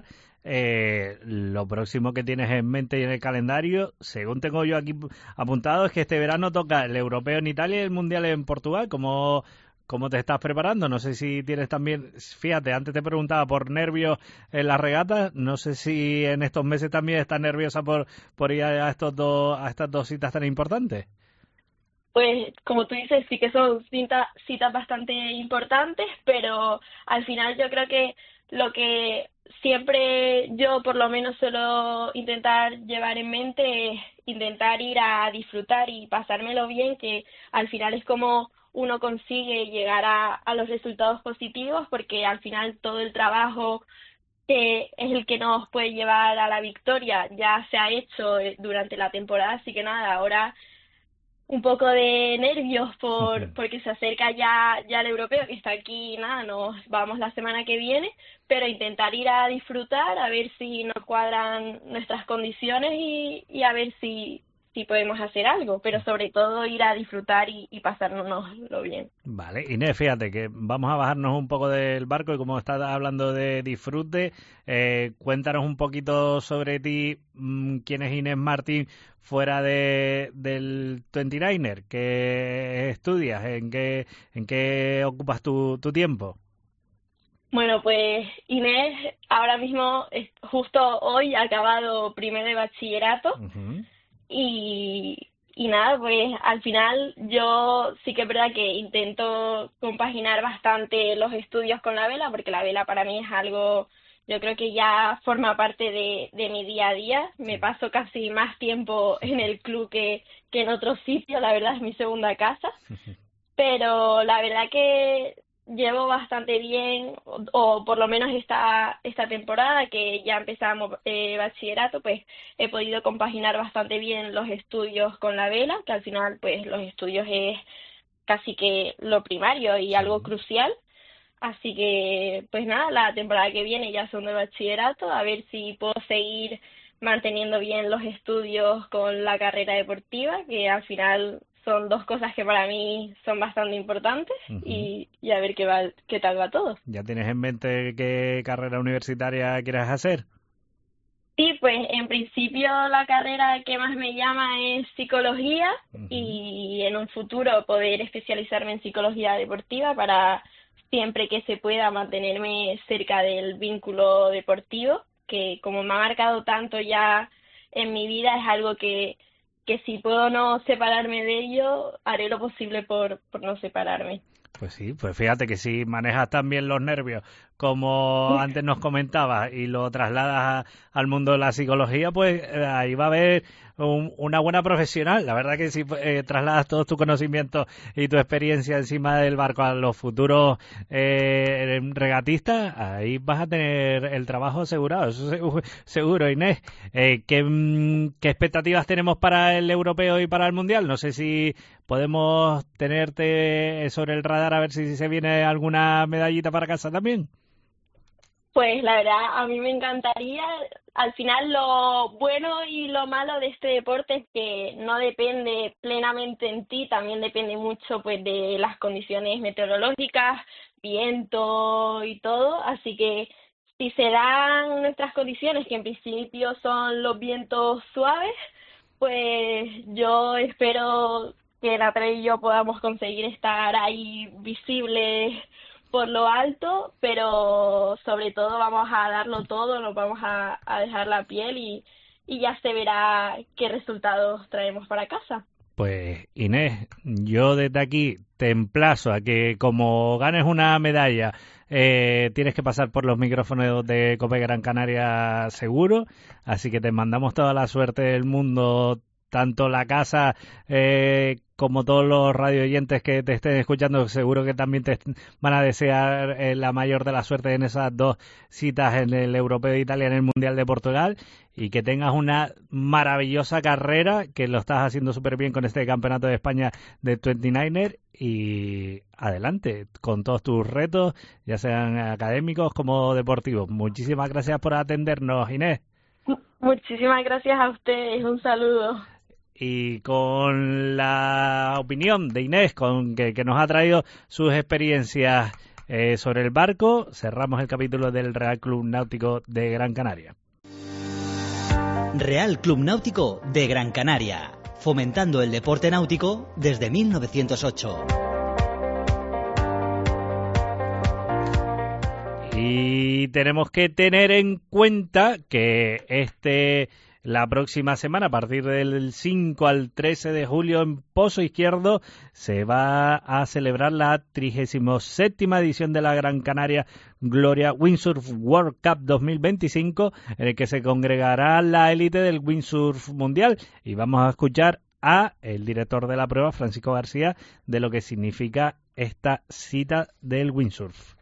lo próximo que tienes en mente y en el calendario, según tengo yo aquí apuntado, es que este verano toca el Europeo en Italia y el Mundial en Portugal. ¿Cómo te estás preparando? No sé si tienes también, fíjate, antes te preguntaba por nervios en las regatas, no sé si en estos meses también estás nerviosa por ir a estas dos citas tan importantes. Pues, como tú dices, sí que son citas bastante importantes, pero al final yo creo que lo que siempre yo por lo menos suelo intentar llevar en mente es intentar ir a disfrutar y pasármelo bien, que al final es como uno consigue llegar a los resultados positivos, porque al final todo el trabajo que es el que nos puede llevar a la victoria ya se ha hecho durante la temporada, así que nada, ahora un poco de nervios porque se acerca ya el europeo, que está aquí, nada, nos vamos la semana que viene, pero intentar ir a disfrutar, a ver si nos cuadran nuestras condiciones y a ver si podemos hacer algo, pero sobre todo ir a disfrutar y pasárnoslo bien. Vale, Inés, fíjate que vamos a bajarnos un poco del barco y como estás hablando de disfrute, cuéntanos un poquito sobre ti, quién es Inés Martín fuera del 29er, ¿qué estudias? ¿En qué ocupas tu tiempo? Bueno, pues Inés ahora mismo, justo hoy ha acabado primero de bachillerato. Y nada, pues al final yo sí que es verdad que intento compaginar bastante los estudios con la vela, porque la vela para mí es algo, yo creo que ya forma parte de mi día a día. Me paso casi más tiempo en el club que en otros sitios, la verdad es mi segunda casa, pero la verdad que llevo bastante bien, o por lo menos esta temporada que ya empezamos bachillerato, pues he podido compaginar bastante bien los estudios con la vela, que al final pues los estudios es casi que lo primario y algo crucial. Así que pues nada, la temporada que viene ya son de bachillerato, a ver si puedo seguir manteniendo bien los estudios con la carrera deportiva, que al final son dos cosas que para mí son bastante importantes y a ver qué tal va todo. ¿Ya tienes en mente qué carrera universitaria quieres hacer? Sí, pues en principio la carrera que más me llama es psicología y en un futuro poder especializarme en psicología deportiva para siempre que se pueda mantenerme cerca del vínculo deportivo, que como me ha marcado tanto ya en mi vida es algo que si puedo no separarme de ello, haré lo posible por no separarme. Pues sí, pues fíjate que si manejas también los nervios, como antes nos comentabas, y lo trasladas al mundo de la psicología, pues ahí va a haber una buena profesional. La verdad que si trasladas todos tus conocimientos y tu experiencia encima del barco a los futuros regatistas, ahí vas a tener el trabajo asegurado, eso seguro. Inés, ¿qué expectativas tenemos para el europeo y para el mundial? No sé si podemos tenerte sobre el radar a ver si se viene alguna medallita para casa también. Pues la verdad, a mí me encantaría. Al final, lo bueno y lo malo de este deporte es que no depende plenamente en ti, también depende mucho pues de las condiciones meteorológicas, viento y todo. Así que si se dan nuestras condiciones, que en principio son los vientos suaves, pues yo espero que Natalia y yo podamos conseguir estar ahí visibles por lo alto, pero sobre todo vamos a darlo todo, nos vamos a dejar la piel y ya se verá qué resultados traemos para casa. Pues Inés, yo desde aquí te emplazo a que como ganes una medalla, tienes que pasar por los micrófonos de COPE Gran Canaria seguro, así que te mandamos toda la suerte del mundo, tanto la casa como todos los radio oyentes que te estén escuchando, seguro que también te van a desear la mayor de la suerte en esas 2 citas, en el Europeo de Italia, en el Mundial de Portugal, y que tengas una maravillosa carrera, que lo estás haciendo súper bien con este Campeonato de España de 29er, y adelante con todos tus retos, ya sean académicos como deportivos. Muchísimas gracias por atendernos, Inés. Muchísimas gracias a ustedes, un saludo. Y con la opinión de Inés, que nos ha traído sus experiencias sobre el barco, cerramos el capítulo del Real Club Náutico de Gran Canaria. Real Club Náutico de Gran Canaria, fomentando el deporte náutico desde 1908. Y tenemos que tener en cuenta que la próxima semana, a partir del 5 al 13 de julio, en Pozo Izquierdo, se va a celebrar la 37ª edición de la Gran Canaria Gloria Windsurf World Cup 2025, en el que se congregará la élite del windsurf mundial. Y vamos a escuchar a el director de la prueba, Francisco García, de lo que significa esta cita del windsurf.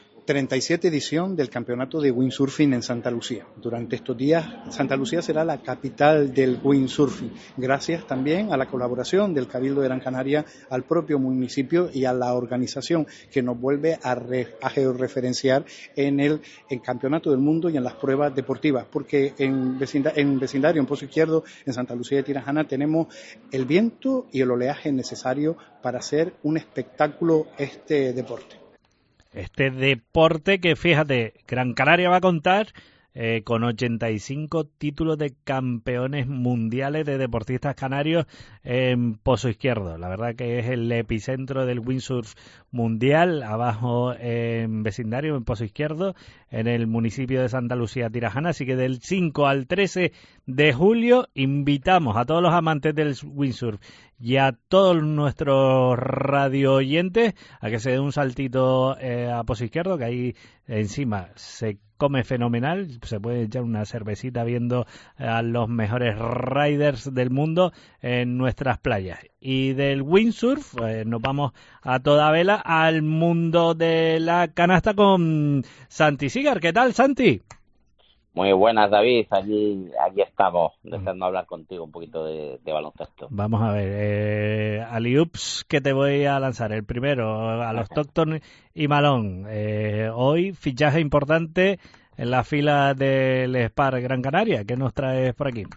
37 edición del Campeonato de Windsurfing en Santa Lucía. Durante estos días, Santa Lucía será la capital del windsurfing, gracias también a la colaboración del Cabildo de Gran Canaria, al propio municipio y a la organización que nos vuelve a georreferenciar en el Campeonato del Mundo y en las pruebas deportivas, porque en vecindario, en Pozo Izquierdo, en Santa Lucía de Tirajana, tenemos el viento y el oleaje necesario para hacer un espectáculo este deporte. Este deporte que, fíjate, Gran Canaria va a contar con 85 títulos de campeones mundiales de deportistas canarios en Pozo Izquierdo. La verdad que es el epicentro del windsurf mundial, abajo en vecindario, en Pozo Izquierdo, en el municipio de Santa Lucía Tirajana. Así que del 5 al 13 de julio invitamos a todos los amantes del windsurf y a todos nuestros radio oyentes a que se den un saltito a Pozo Izquierdo, que ahí encima se come fenomenal, se puede echar una cervecita viendo a los mejores riders del mundo en nuestras playas. Y del windsurf nos vamos a toda vela al mundo de la canasta con Santi Sigar. ¿Qué tal, Santi? Muy buenas, David. Aquí estamos, deseando hablar contigo un poquito de baloncesto. Vamos a ver, alley-oops que te voy a lanzar. El primero, a los Stockton y Malone. Hoy, fichaje importante en la fila del Spar Gran Canaria. ¿Qué nos traes por aquí?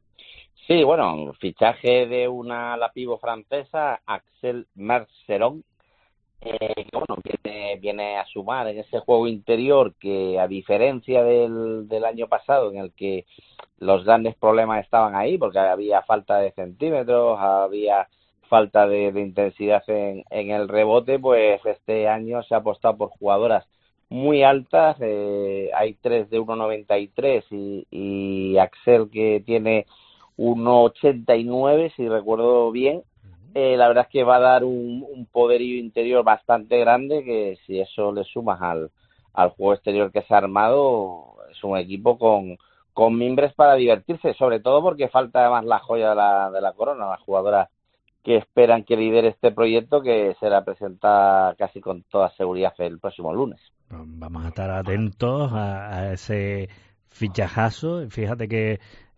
Sí, bueno, fichaje de la pívot francesa, Axel Merceron, que bueno, viene a sumar en ese juego interior que, a diferencia del año pasado, en el que los grandes problemas estaban ahí, porque había falta de centímetros, había falta de intensidad en el rebote, pues este año se ha apostado por jugadoras muy altas. Hay 3 de 1,93 y Axel, que tiene 1,89, si recuerdo bien. La verdad es que va a dar un poderío interior bastante grande, que si eso le sumas al juego exterior que se ha armado, es un equipo con mimbres para divertirse, sobre todo porque falta además la joya de la corona, la jugadora que esperan que lidere este proyecto, que será presentada casi con toda seguridad el próximo lunes. Vamos a estar atentos a ese fichajazo. Fíjate que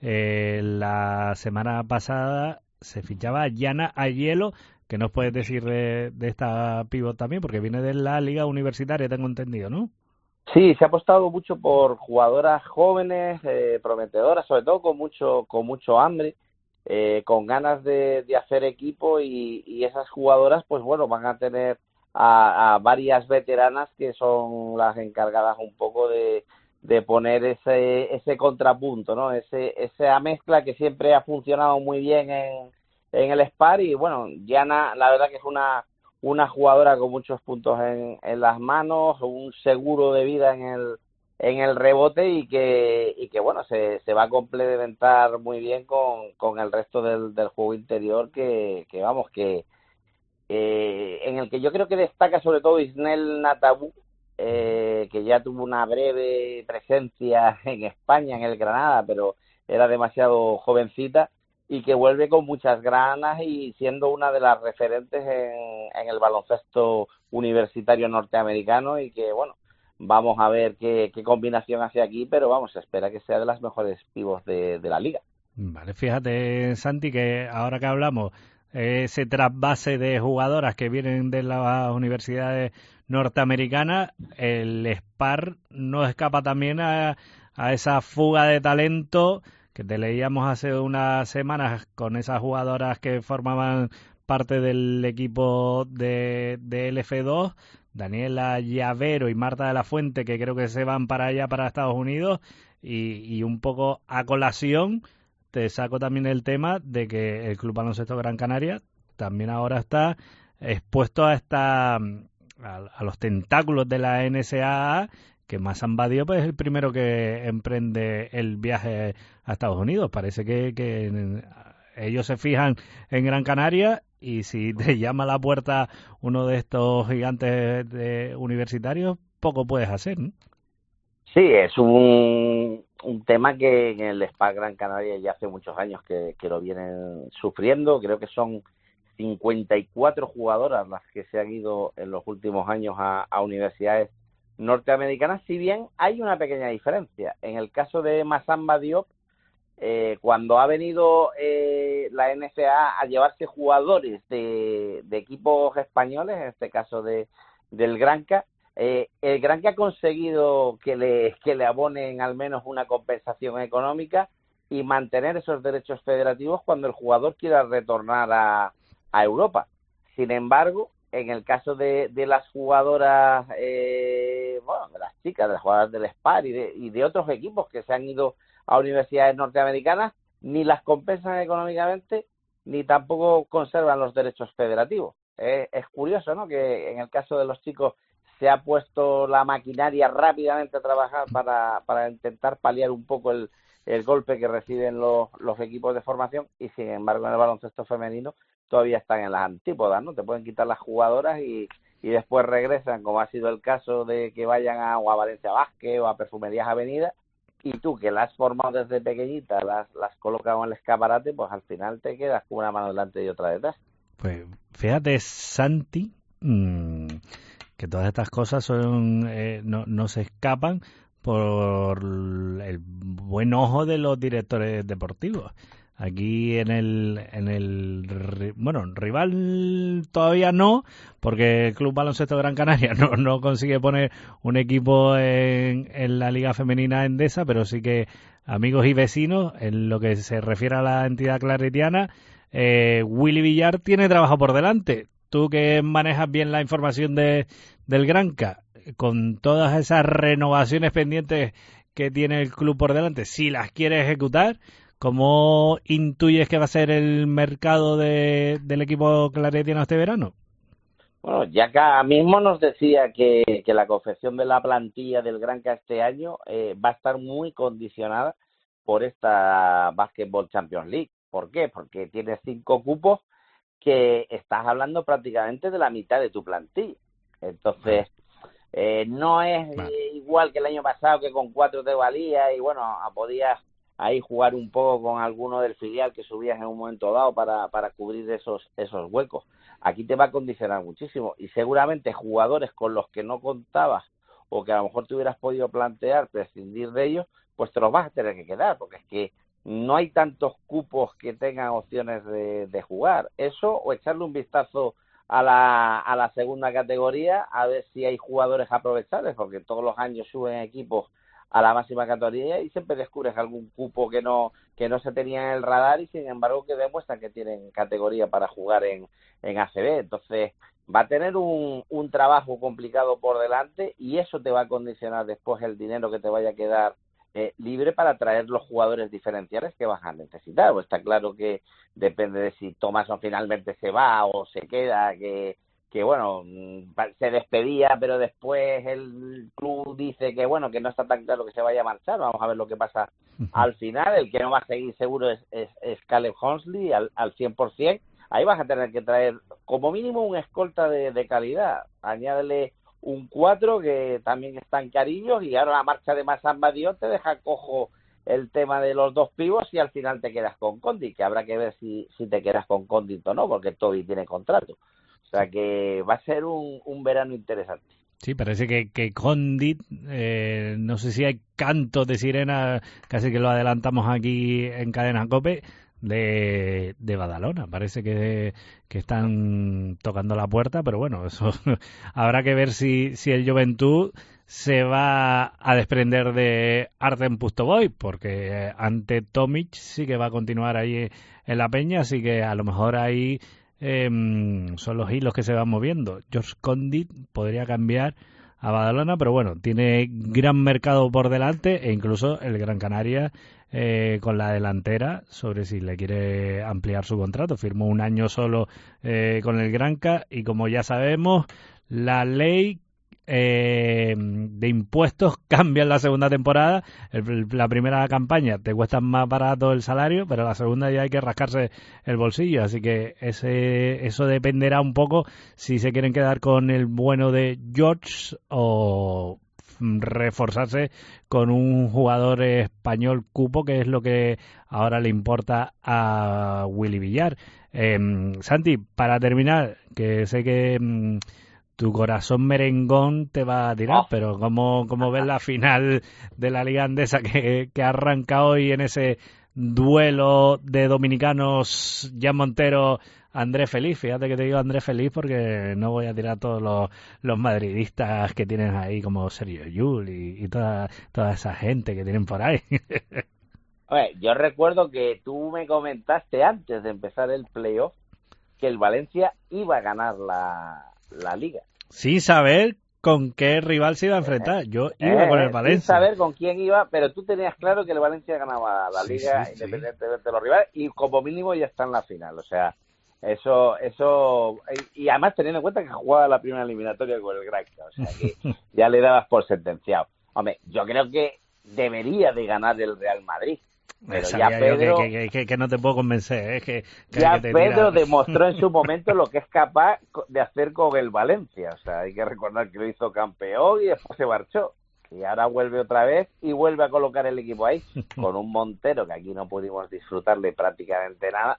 la semana pasada se fichaba a Yana Ayelo. ¿Qué nos puedes decir de esta pívot también? Porque viene de la Liga Universitaria, tengo entendido, ¿no? Sí, se ha apostado mucho por jugadoras jóvenes, prometedoras, sobre todo con mucho hambre, con ganas de hacer equipo y esas jugadoras, pues bueno, van a tener a varias veteranas que son las encargadas un poco de poner ese contrapunto, ¿no? Esa mezcla que siempre ha funcionado muy bien en el Spar. Y bueno, Gianna, la verdad que es una jugadora con muchos puntos en las manos, un seguro de vida en el rebote y que bueno, se va a complementar muy bien con el resto del juego interior que vamos, que en el que yo creo que destaca sobre todo Isnel Natabú, que ya tuvo una breve presencia en España, en el Granada, pero era demasiado jovencita, y que vuelve con muchas ganas y siendo una de las referentes en el baloncesto universitario norteamericano, y que bueno, vamos a ver qué combinación hace aquí, pero vamos, se espera que sea de las mejores pivos de la liga. Vale, fíjate, Santi, que ahora que hablamos, ese trasvase de jugadoras que vienen de las universidades norteamericanas, el Spar no escapa también a esa fuga de talento que te leíamos hace unas semanas con esas jugadoras que formaban parte del equipo de LF2, Daniela Llavero y Marta de la Fuente, que creo que se van para allá, para Estados Unidos, y un poco a colación te saco también el tema de que el Club Baloncesto Gran Canaria también ahora está expuesto a los tentáculos de la NCAA, que Massamba Diop es el primero que emprende el viaje a Estados Unidos. Parece que ellos se fijan en Gran Canaria, y si te llama a la puerta uno de estos gigantes universitarios, poco puedes hacer, ¿no? Sí, es un tema que en el Spar Gran Canaria ya hace muchos años que lo vienen sufriendo. Creo que son 54 jugadoras las que se han ido en los últimos años a universidades norteamericanas, si bien hay una pequeña diferencia. En el caso de Massamba Diop, cuando ha venido la NCAA a llevarse jugadores de equipos españoles, en este caso del Granca, el Granca ha conseguido que le abonen al menos una compensación económica y mantener esos derechos federativos cuando el jugador quiera retornar a Europa. Sin embargo, en el caso de las jugadoras, de las chicas, de las jugadoras del Spar y de otros equipos que se han ido a universidades norteamericanas, ni las compensan económicamente ni tampoco conservan los derechos federativos. Es curioso, ¿no?, que en el caso de los chicos se ha puesto la maquinaria rápidamente a trabajar para intentar paliar un poco el golpe que reciben los equipos de formación, y sin embargo en el baloncesto femenino todavía están en las antípodas, ¿no? Te pueden quitar las jugadoras y después regresan, como ha sido el caso de que vayan a Valencia Basket o a Perfumerías Avenida, y tú, que las has formado desde pequeñita, las colocado en el escaparate, pues al final te quedas con una mano delante y otra detrás. Pues fíjate, Santi, que todas estas cosas no se escapan por el buen ojo de los directores deportivos. Aquí rival todavía no, porque el Club Baloncesto Gran Canaria no consigue poner un equipo en la Liga Femenina Endesa, pero sí que amigos y vecinos, en lo que se refiere a la entidad claretiana, Willy Villar tiene trabajo por delante. Tú que manejas bien la información del Granca, con todas esas renovaciones pendientes que tiene el club por delante, si las quiere ejecutar, ¿cómo intuyes que va a ser el mercado del equipo claretiano este verano? Bueno, ya acá mismo nos decía que la confección de la plantilla del Granca este año va a estar muy condicionada por esta Basketball Champions League. ¿Por qué? Porque tienes 5 cupos, que estás hablando prácticamente de la mitad de tu plantilla. Entonces, no es igual que el año pasado, que con 4 te valía y bueno, podías ahí jugar un poco con alguno del filial que subías en un momento dado para cubrir esos huecos. Aquí te va a condicionar muchísimo, y seguramente jugadores con los que no contabas o que a lo mejor te hubieras podido plantear prescindir de ellos, pues te los vas a tener que quedar, porque es que no hay tantos cupos que tengan opciones de jugar. Eso, o echarle un vistazo a la segunda categoría, a ver si hay jugadores aprovechables, porque todos los años suben equipos a la máxima categoría y siempre descubres algún cupo que no se tenía en el radar y sin embargo que demuestran que tienen categoría para jugar en ACB. Entonces va a tener un trabajo complicado por delante y eso te va a condicionar después el dinero que te vaya a quedar libre para traer los jugadores diferenciales que vas a necesitar. Pues está claro que depende de si Thomason finalmente se va o se queda, que bueno, se despedía, pero después el club dice que bueno, que no está tan claro que se vaya a marchar. Vamos a ver lo que pasa al final. El que no va a seguir seguro es Caleb Hunsley al 100%. Ahí vas a tener que traer como mínimo un escolta de calidad. Añádele un 4 que también están carillos y ahora la marcha de Massamba Diop te deja cojo el tema de los dos pivos y al final te quedas con Condit, que habrá que ver si te quedas con Condit o no, porque Toby tiene contrato. O sea que va a ser un verano interesante. Sí, parece que Condit, no sé si hay cantos de sirena, casi que lo adelantamos aquí en Cadena COPE, de Badalona. Parece que están tocando la puerta, pero bueno, eso habrá que ver si el Juventud se va a desprender de Artem Pustovoy, porque ante Tomic sí que va a continuar ahí en la peña, así que a lo mejor ahí son los hilos que se van moviendo. George Condit podría cambiar a Badalona, pero bueno, tiene gran mercado por delante e incluso el Gran Canaria con la delantera sobre si le quiere ampliar su contrato. Firmó un año solo con el Granca y como ya sabemos, la ley de impuestos cambia en la segunda temporada. La primera campaña te cuesta más barato el salario, pero la segunda ya hay que rascarse el bolsillo, así que eso dependerá un poco si se quieren quedar con el bueno de George o reforzarse con un jugador español cupo, que es lo que ahora le importa a Willy Villar. Santi, para terminar, que sé que tu corazón merengón te va a tirar, pero ¿cómo ves la final de la Liga Andesa que arranca hoy en ese duelo de dominicanos, Jan Montero, Andrés Feliz? Fíjate que te digo Andrés Feliz porque no voy a tirar todos los madridistas que tienen ahí, como Sergio Llull y toda esa gente que tienen por ahí. Oye, yo recuerdo que tú me comentaste antes de empezar el playoff que el Valencia iba a ganar la Liga. Sin saber con qué rival se iba a enfrentar. Yo iba con el Valencia. Sin saber con quién iba, pero tú tenías claro que el Valencia ganaba la Liga independientemente de los rivales y como mínimo ya está en la final. O sea, eso y además teniendo en cuenta que jugaba la primera eliminatoria con el Granca. O sea, que ya le dabas por sentenciado. Hombre, yo creo que debería de ganar el Real Madrid. Pero ya Pedro, que no te puedo convencer, que ya Pedro demostró en su momento lo que es capaz de hacer con el Valencia. O sea, hay que recordar que lo hizo campeón y después se marchó. Y ahora vuelve otra vez y vuelve a colocar el equipo ahí, con un Montero que aquí no pudimos disfrutarle prácticamente nada.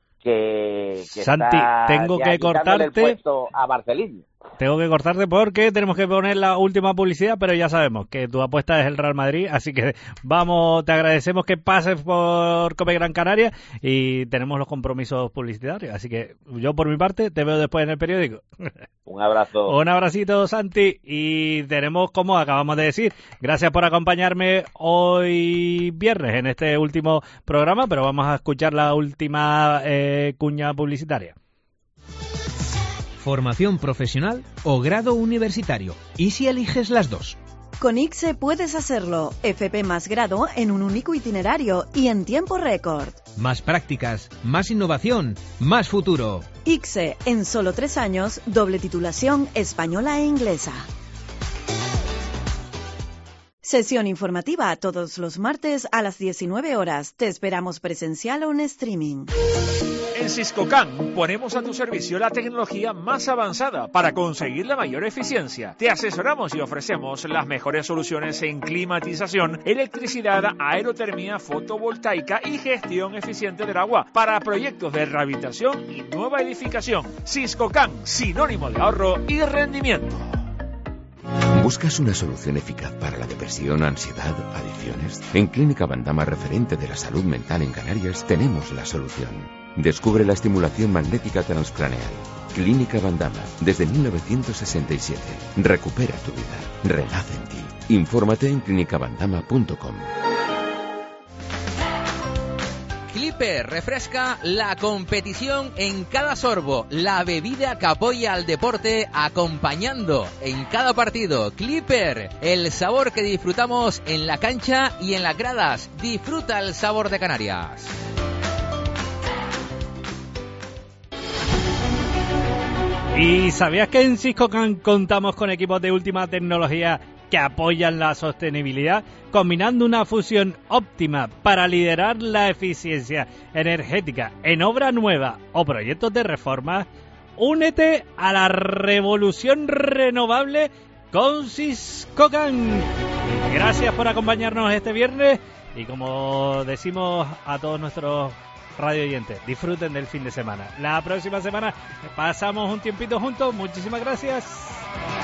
Que Santi, tengo que cortarte el puesto a Marcelino. Tengo que cortarte porque tenemos que poner la última publicidad, pero ya sabemos que tu apuesta es el Real Madrid, así que te agradecemos que pases por Cope Gran Canaria y tenemos los compromisos publicitarios, así que yo por mi parte te veo después en el periódico. Un abrazo. Un abracito, Santi, y tenemos, como acabamos de decir, gracias por acompañarme hoy viernes en este último programa, pero vamos a escuchar la última cuña publicitaria. Formación profesional o grado universitario. ¿Y si eliges las dos? Con ICSE puedes hacerlo. FP más grado en un único itinerario y en tiempo récord. Más prácticas, más innovación, más futuro. ICSE, en solo 3 años, doble titulación española e inglesa. Sesión informativa todos los martes a las 19 horas. Te esperamos presencial o en streaming. En Siscocan ponemos a tu servicio la tecnología más avanzada para conseguir la mayor eficiencia. Te asesoramos y ofrecemos las mejores soluciones en climatización, electricidad, aerotermia, fotovoltaica y gestión eficiente del agua para proyectos de rehabilitación y nueva edificación. Siscocan, sinónimo de ahorro y rendimiento. ¿Buscas una solución eficaz para la depresión, ansiedad, adicciones? En Clínica Bandama, referente de la salud mental en Canarias, tenemos la solución. Descubre la estimulación magnética transcraneal. Clínica Bandama, desde 1967. Recupera tu vida. Renace en ti. Infórmate en clinicabandama.com. Clipper refresca la competición en cada sorbo, la bebida que apoya al deporte acompañando en cada partido. Clipper, el sabor que disfrutamos en la cancha y en las gradas. Disfruta el sabor de Canarias. ¿Y sabías que en Siscocan contamos con equipos de última tecnología que apoyan la sostenibilidad, combinando una fusión óptima para liderar la eficiencia energética en obra nueva o proyectos de reforma? Únete a la revolución renovable con Siscocan. Gracias por acompañarnos este viernes y, como decimos a todos nuestros radio oyentes, disfruten del fin de semana. La próxima semana pasamos un tiempito juntos. Muchísimas gracias.